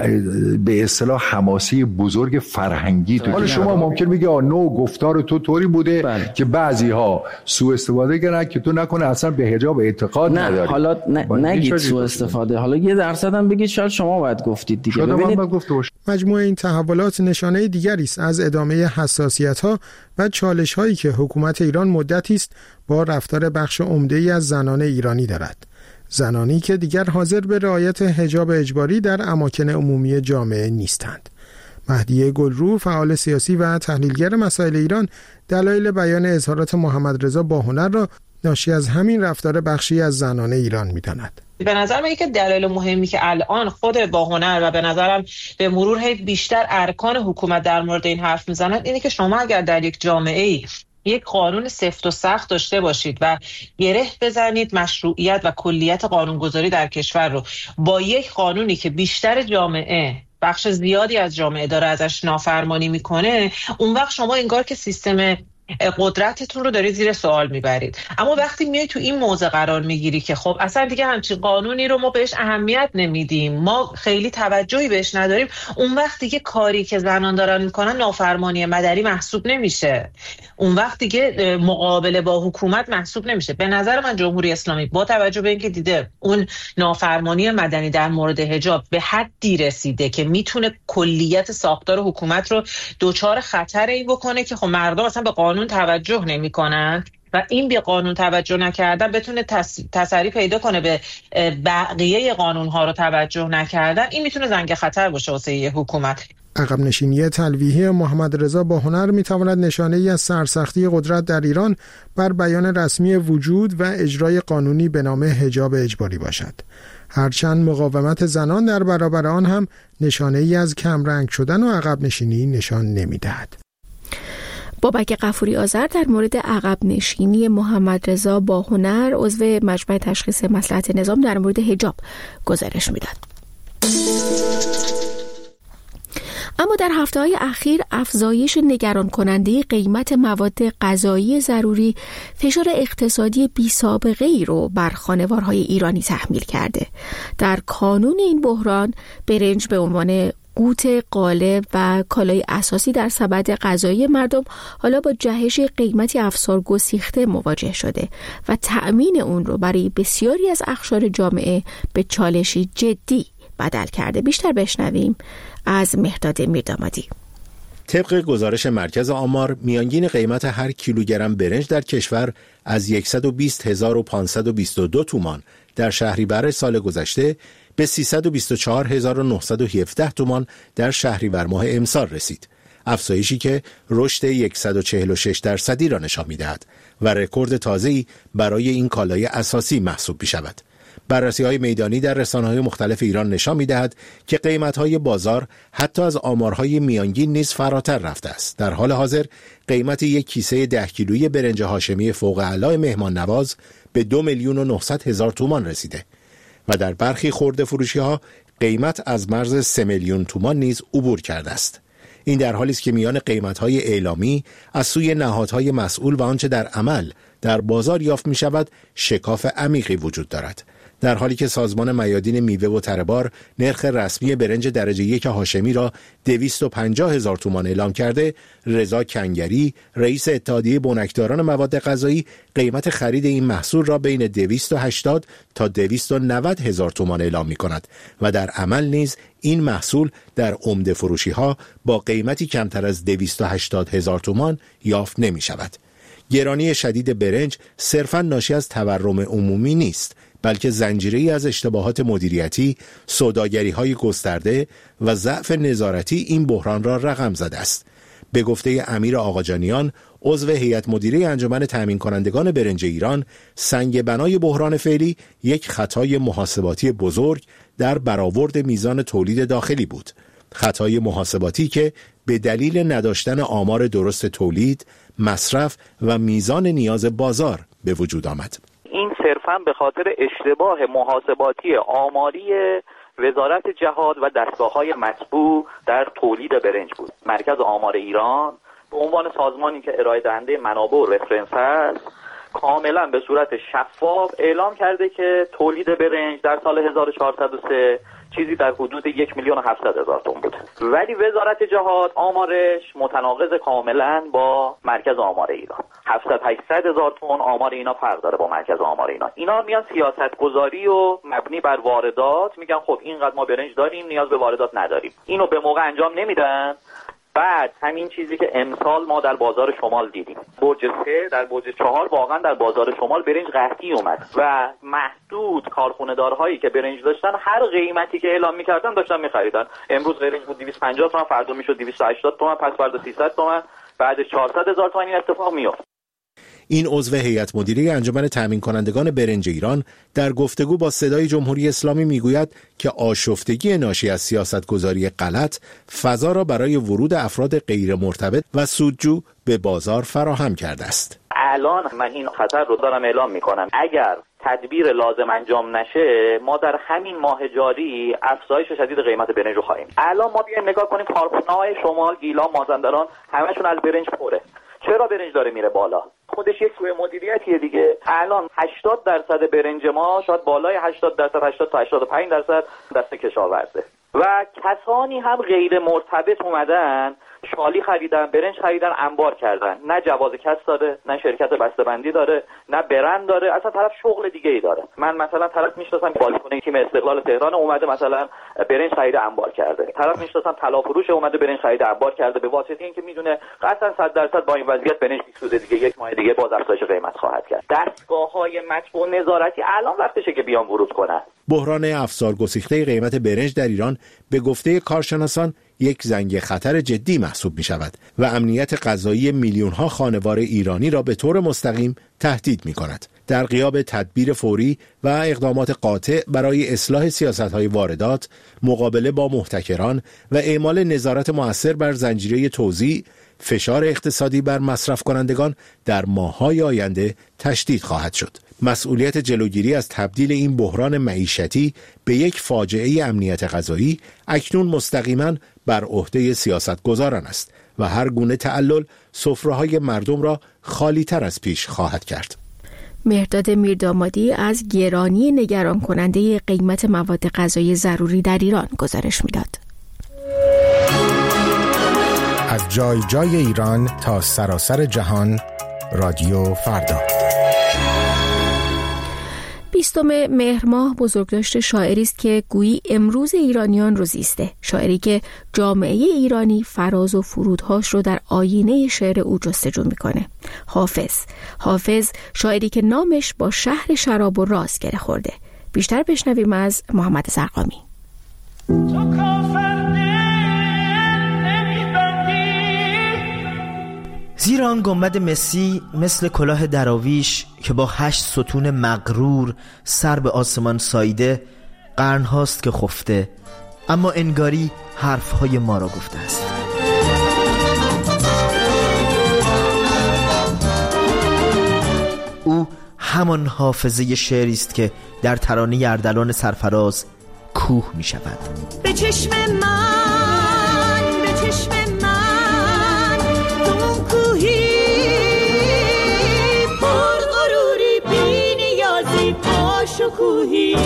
به اصطلاح حماسی بزرگ فرهنگی تو حالا شما ممکن میگه نوع گفتار تو طوری بوده بله. که بعضی ها سوء استفاده کردن که تو نکنه اصلا به حجاب اعتقاد نه نداری. حالا ن... نگید سوء استفاده، حالا یه درصد هم بگید شاید شما باید گفتید دیگه. ببینید مجموعه این تحولات نشانه دیگری است از ادامه حساسیت‌ها و چالش‌هایی که حکومت ایران مدتی است با رفتار بخش عمده‌ای از زنان ایرانی دارد. زنانی که دیگر حاضر به رعایت حجاب اجباری در اماکن عمومی جامعه نیستند. مهدیه گلرو، فعال سیاسی و تحلیلگر مسائل ایران، دلایل بیان اظهارات محمد رضا باهنر را ناشی از همین رفتار بخشی از زنان ایران می‌داند. به نظر من یکی دلایل مهمی که الان خود باهنر و به نظرم به مرور هی بیشتر ارکان حکومت در مورد این حرف میزنند اینه که شما اگر در یک جامعه‌ای یک قانون سفت و سخت داشته باشید و گره بزنید مشروعیت و کلیت قانونگذاری در کشور رو با یک قانونی که بیشتر جامعه بخش زیادی از جامعه داره ازش نافرمانی میکنه، اون وقت شما انگار که سیستم قدرتتون رو دارید زیر سوال میبرید. اما وقتی میای تو این موضع قرار میگیری که خب اصلا دیگه همچین قانونی رو ما بهش اهمیت نمیدیم، ما خیلی توجهی بهش نداریم، اون وقت دیگه کاری که زنان دارن میکنن نافرمانی مدنی محسوب نمیشه، اون وقت دیگه مقابله با حکومت محسوب نمیشه. به نظر من جمهوری اسلامی با توجه به اینکه دیده اون نافرمانی مدنی در مورد حجاب به حدی رسیده که میتونه کلیت ساختار حکومت رو دوچار خطر این بکنه که خب مردم اصلا به قانون توجه نمی‌کنن و این به قانون توجه نکردن بتونه تسری پیدا کنه به بقیه قانون‌ها رو توجه نکردن، این میتونه زنگ خطر باشه واسه یه حکومت. عقب نشینی تلویحی محمد رضا باهنر میتواند نشانه ای از سرسختی قدرت در ایران بر بیان رسمی وجود و اجرای قانونی به نام حجاب اجباری باشد، هرچند مقاومت زنان در برابر آن هم نشانه ای از کمرنگ شدن و عقب نشینی نشان نمیدهد. بابک غفوری آذر در مورد عقب نشینی محمد رضا باهنر عضو مجمع تشخیص مصلحت نظام در مورد حجاب گزارش میداد. اما در هفته‌های اخیر افزایش نگران کننده قیمت مواد غذایی ضروری فشار اقتصادی بی‌سابقه‌ای رو بر خانوارهای ایرانی تحمیل کرده. در کانون این بحران برنج به عنوان قوت غالب و کالای اساسی در سبد غذایی مردم حالا با جهش قیمتی افسار گسیخته مواجه شده و تأمین اون رو برای بسیاری از اقشار جامعه به چالشی جدی بدل کرده. بیشتر بشنویم از مهداد میردامادی. طبق گزارش مرکز آمار، میانگین قیمت هر کیلوگرم برنج در کشور از صد و بیست هزار و پانصد و بیست و دو تومان در شهریور سال گذشته به سیصد و بیست و چهار هزار و نهصد و هفده تومان در شهریور ماه امسال رسید. افزایشی که رشد صد و چهل و شش درصدی را نشان می‌دهد و رکورد تازه‌ای برای این کالای اساسی محسوب می‌شود. بررسی‌های میدانی در رسانه‌های مختلف ایران نشان می‌دهد که قیمت‌های بازار حتی از آمارهای میانگین نیز فراتر رفته است. در حال حاضر قیمت یک کیسه ده کیلویی برنج هاشمی فوق اعلی مهمان نواز به دو میلیون و نهصد هزار تومان رسیده و در برخی خرده فروشی‌ها قیمت از مرز سه میلیون تومان نیز عبور کرده است. این در حالی است که میان قیمت‌های اعلامی از سوی نهادهای مسئول و آنچه در عمل در بازار یافت می‌شود شکاف عمیقی وجود دارد. در حالی که سازمان میادین میوه و تره‌بار نرخ رسمی برنج درجه یک هاشمی را دویست و پنجاه هزار تومان اعلام کرده، رضا کنگری رئیس اتحادیه بنکداران مواد غذایی قیمت خرید این محصول را بین دویست و هشتاد تا دویست و نود هزار تومان اعلام می‌کند و در عمل نیز این محصول در عمده فروشی‌ها با قیمتی کمتر از دویست و هشتاد هزار تومان یافت نمی‌شود. گرانی شدید برنج صرفاً ناشی از تورم عمومی نیست، بلکه زنجیره‌ای از اشتباهات مدیریتی، سوداگری‌های گسترده و ضعف نظارتی این بحران را رقم زده است. به گفته امیر آقاجانیان، عضو هیئت مدیره انجمن تامین کنندگان برنج ایران، سنگ بنای بحران فعلی یک خطای محاسباتی بزرگ در برآورد میزان تولید داخلی بود. خطای محاسباتی که به دلیل نداشتن آمار درست تولید، مصرف و میزان نیاز بازار به وجود آمد. این صرفاً به خاطر اشتباه محاسباتی آماری وزارت جهاد و دستگاه‌های مطبوع در تولید برنج بود. مرکز آمار ایران به عنوان سازمانی که ارائه دهنده منابع و رفرنس است، کاملا به صورت شفاف اعلام کرده که تولید برنج در سال هزار و چهارصد و سه چیزی در حدود یک میلیون و هفتصد هزار تن بود، ولی وزارت جهاد آمارش متناقض کاملا با مرکز آمار ایران. هفتصد هشتصد هزار تن آمار اینا فرق داره با مرکز آمار اینا. اینا میان سیاست گذاری و مبنی بر واردات میگن خب اینقدر ما برنج داریم نیاز به واردات نداریم. اینو به موقع انجام نمیدن. بعد همین چیزی که امسال ما در بازار شمال دیدیم، برج سه در برج چهار واقعا در بازار شمال برنج قحطی اومد و محدود کارخونه دارهایی که برنج داشتن هر قیمتی که اعلام میکردن داشتن میخریدن. امروز برنج بود دویست و پنجاه تومن، فردا میشد دویست و هشتاد تومن، پس فردا سیصد تومن، بعد چهارصد هزار تومن این اتفاق میفته. این عضو هیئت مدیره انجمن تامین کنندگان برنج ایران در گفتگو با صدای جمهوری اسلامی میگوید که آشفتگی ناشی از سیاستگذاری غلط فضا را برای ورود افراد غیر مرتبط و سودجو به بازار فراهم کرده است. الان من این خطر رو دارم اعلام میکنم، اگر تدبیر لازم انجام نشه ما در همین ماه جاری افزایش شدید قیمت برنج رو خواهیم. الان ما بیایم نگاه کنیم کارخونه‌های شمال، گیلان، مازندران همشون از برنج پره. چرا برنج داره میره بالا؟ خودش یک سوء مدیریتیه دیگه. الان هشتاد درصد برنج ما شاید بالای هشتاد درصد، هشتاد تا هشتاد و پنج درصد دست کشاورزه و کسانی هم غیر مرتبط اومدن شالی خریدن، برنج خریدن، انبار کردن. نه جواز کسب داره، نه شرکت بسته‌بندی داره، نه برند داره، اصلا طرف شغل دیگه ای داره. من مثلا طرف میشناسم بالکن تیم استقلال تهران اومده مثلا برنج خرید انبار کرده، طرف میشناسم طلا فروش اومده برنج خرید انبار کرده، به واسطه اینکه میدونه قطعا صد درصد با این وضعیت برنج میسوزه دیگه، یک ماه دیگه باز افزایش قیمت خواهد کرد. دستگاه‌های مطبوع نظارتی الان وقتشه که بیان ورود کنن. بحران افزار گسیخته قیمت برنج در ایران به گفته کارشناسان یک زنگ خطر جدی محسوب می شود و امنیت غذایی میلیون ها خانوار ایرانی را به طور مستقیم تهدید می کند. در غیاب تدبیر فوری و اقدامات قاطع برای اصلاح سیاست‌های واردات، مقابله با محتکران و اعمال نظارت مؤثر بر زنجیره توزیع، فشار اقتصادی بر مصرف کنندگان در ماه‌های آینده تشدید خواهد شد. مسئولیت جلوگیری از تبدیل این بحران معیشتی به یک فاجعه امنیت غذایی اکنون مستقیما بر عهده سیاستگزاران است و هر گونه تعلل سفره‌های مردم را خالی‌تر از پیش خواهد کرد. مهرداد میردامادی از گرانی نگران کننده قیمت مواد غذایی ضروری در ایران گزارش میداد. از جای جای ایران تا سراسر جهان، رادیو فردا. بیستم مهر ماه بزرگداشت شاعری است که گویی امروز ایرانیان رو زیسته. شاعری که جامعه ایرانی فراز و فرودهاش رو در آینه شعر او جستجو میکنه. حافظ حافظ شاعری که نامش با شهر شراب و راز گره خورده. بیشتر بشنویم از محمد زرقامی. زیرا آن گنبد مسی مثل کلاه دراویش که با هشت ستون مغرور سر به آسمان ساییده، قرنهاست که خفته، اما انگاری حرفهای ما را گفته است. او همان حافظه شعری است که در ترانه اردلان سرفراز کوه می شود. به چشم من، به چشم من، تو کوهی پر غروری، بی نیازی، پاش و کوهی.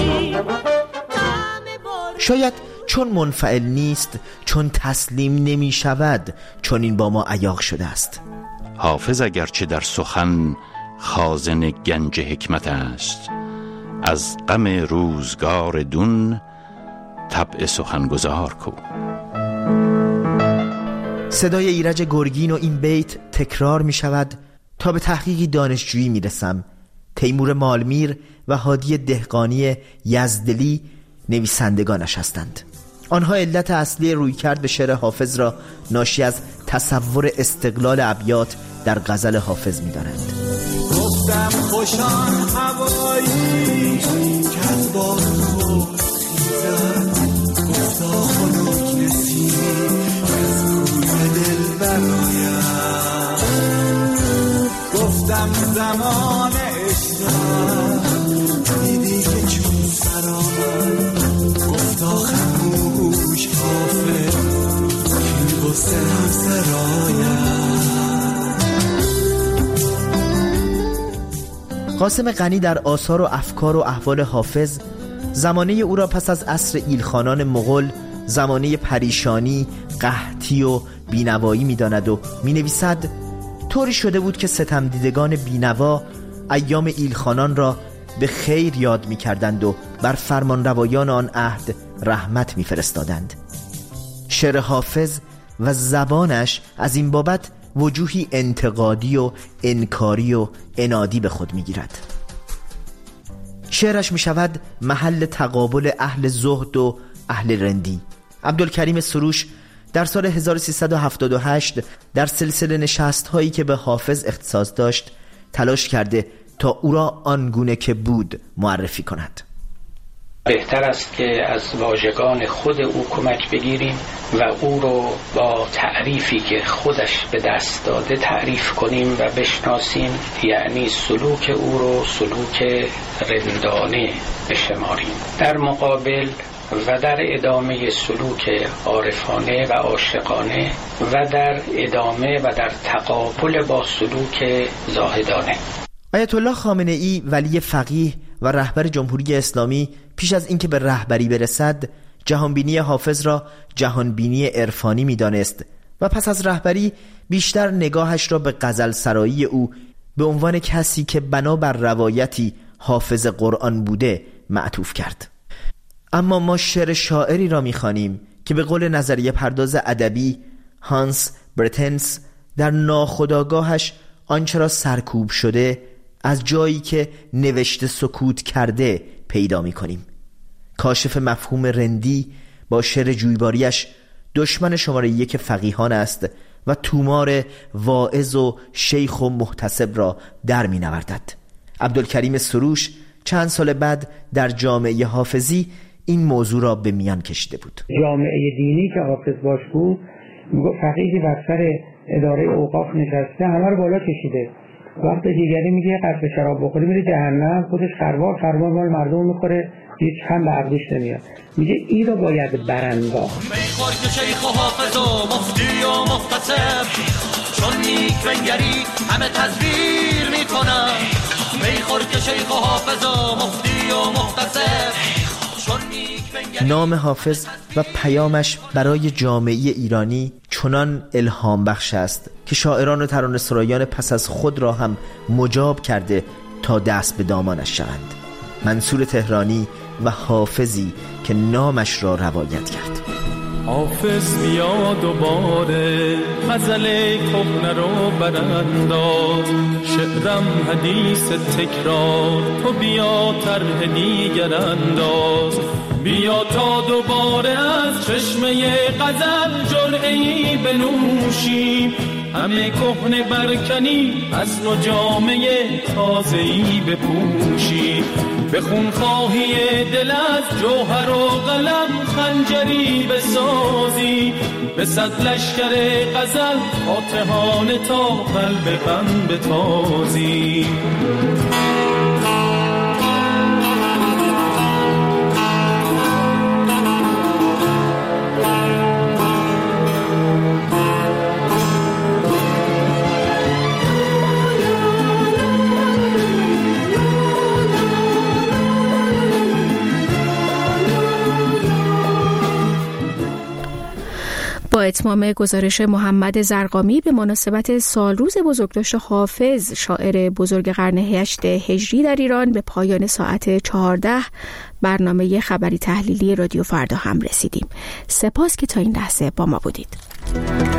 شاید چون منفعل نیست، چون تسلیم نمی شود، چون این با ما عیاق شده است. حافظ اگرچه در سخن خازن گنج حکمت است، از غم روزگار دون طبع سخنگزار کو. صدای ایرج گرگین و این بیت تکرار می شود تا به تحقیقی دانشجویی می رسم. تیمور مالمیر و هادی دهقانی یزدلی نویسندگانش هستند. آنها علت اصلی رویکرد به شعر حافظ را ناشی از تصور استقلال ابیات در غزل حافظ می دارند. گفتم خوشان هوایی که از بار خود خیزد، گفتا خنک نسی از کوی دل برایم. گفتم زمان عشقم دیدی که چون سرامن، گفتا خموش حافظ که گسترم سرایم. قاسم غنی در آثار و افکار و احوال حافظ زمانه او را پس از عصر ایلخانان مغول زمانه پریشانی، قحطی و بینوایی می داند و می نویسد طوری شده بود که ستم دیدگان بینوا ایام ایلخانان را به خیر یاد می کردند و بر فرمان روایان آن عهد رحمت می فرستادند. شعر حافظ و زبانش از این بابت وجوهی انتقادی و انکاری و انادی به خود می گیرد. شعرش می شود محل تقابل اهل زهد و اهل رندی. عبدالکریم سروش در سال هزار و سیصد و هفتاد و هشت در سلسله نشست هایی که به حافظ اختصاص داشت تلاش کرده تا او را آنگونه که بود معرفی کند. بهتر است که از واژگان خود او کمک بگیریم و او رو با تعریفی که خودش به دست داده تعریف کنیم و بشناسیم، یعنی سلوک او رو سلوک رندانه بشماریم، در مقابل و در ادامه سلوک عارفانه و عاشقانه و در ادامه و در تقابل با سلوک زاهدانه. آیت الله خامنه ای ولی فقیه و رهبر جمهوری اسلامی پیش از اینکه به رهبری برسد جهانبینی حافظ را جهانبینی عرفانی می‌دانست و پس از رهبری بیشتر نگاهش را به غزل سرایی او به عنوان کسی که بنا بر روایتی حافظ قرآن بوده معطوف کرد. اما ما شعر شاعری را می‌خوانیم که به قول نظریه پرداز ادبی هانس برتنس در ناخودآگاهش آنچه را سرکوب شده از جایی که نوشته سکوت کرده پیدا می کنیم. کاشف مفهوم رندی با شعر جویباریش دشمن شماره یک فقیهان است و تومار واعظ و شیخ و محتسب را در می نوردد. عبدالکریم سروش چند سال بعد در جامعه حافظی این موضوع را به میان کشیده بود. جامعه دینی که حافظ باش بود میگه فقیهی بر سر اداره اوقاف نشسته همه رو بالا کشیده، وقت دیگری میگه قصد شراب بخوری میره جهنم، خودش خروار خروار مال مردم میخوره، هیچ هم به عقلش نمیاد. میگه این رو باید برانداخت. میخور که شیخ و حافظ و مفتی و مختصر چون نیک بنگری همه تزویر میکنن. میخور که شیخ و حافظ و مفتی و مختصر چون نیک بنگری. نام حافظ و پیامش برای جامعه ایرانی چنان الهام بخش است که شاعران و ترانه سرایان پس از خود را هم مجاب کرده تا دست به دامانش شوند. منصور تهرانی و حافظی که نامش را روایت کرد. حافظ بیا دوباره غزل کهنه رو برانداز، شعرم حدیث تکرار، تو بیا طرح دیگر انداز. بیا تا دوباره از چشمه غزل جرعه‌ای بنوشیم، همه کهنه برکنی از نو جامعه تازه‌ای بپوشی، به خونخواهی دل از جوهر و قلم خنجری بسازی، به صد لشکر غزل فاتحانه تا قلب غم بتازی. با اتمام گزارش محمد زرقامی به مناسبت سالروز بزرگداشت حافظ شاعر بزرگ قرن هشت هجری در ایران به پایان ساعت چهارده برنامه خبری تحلیلی رادیو فردا هم رسیدیم. سپاس که تا این لحظه با ما بودید.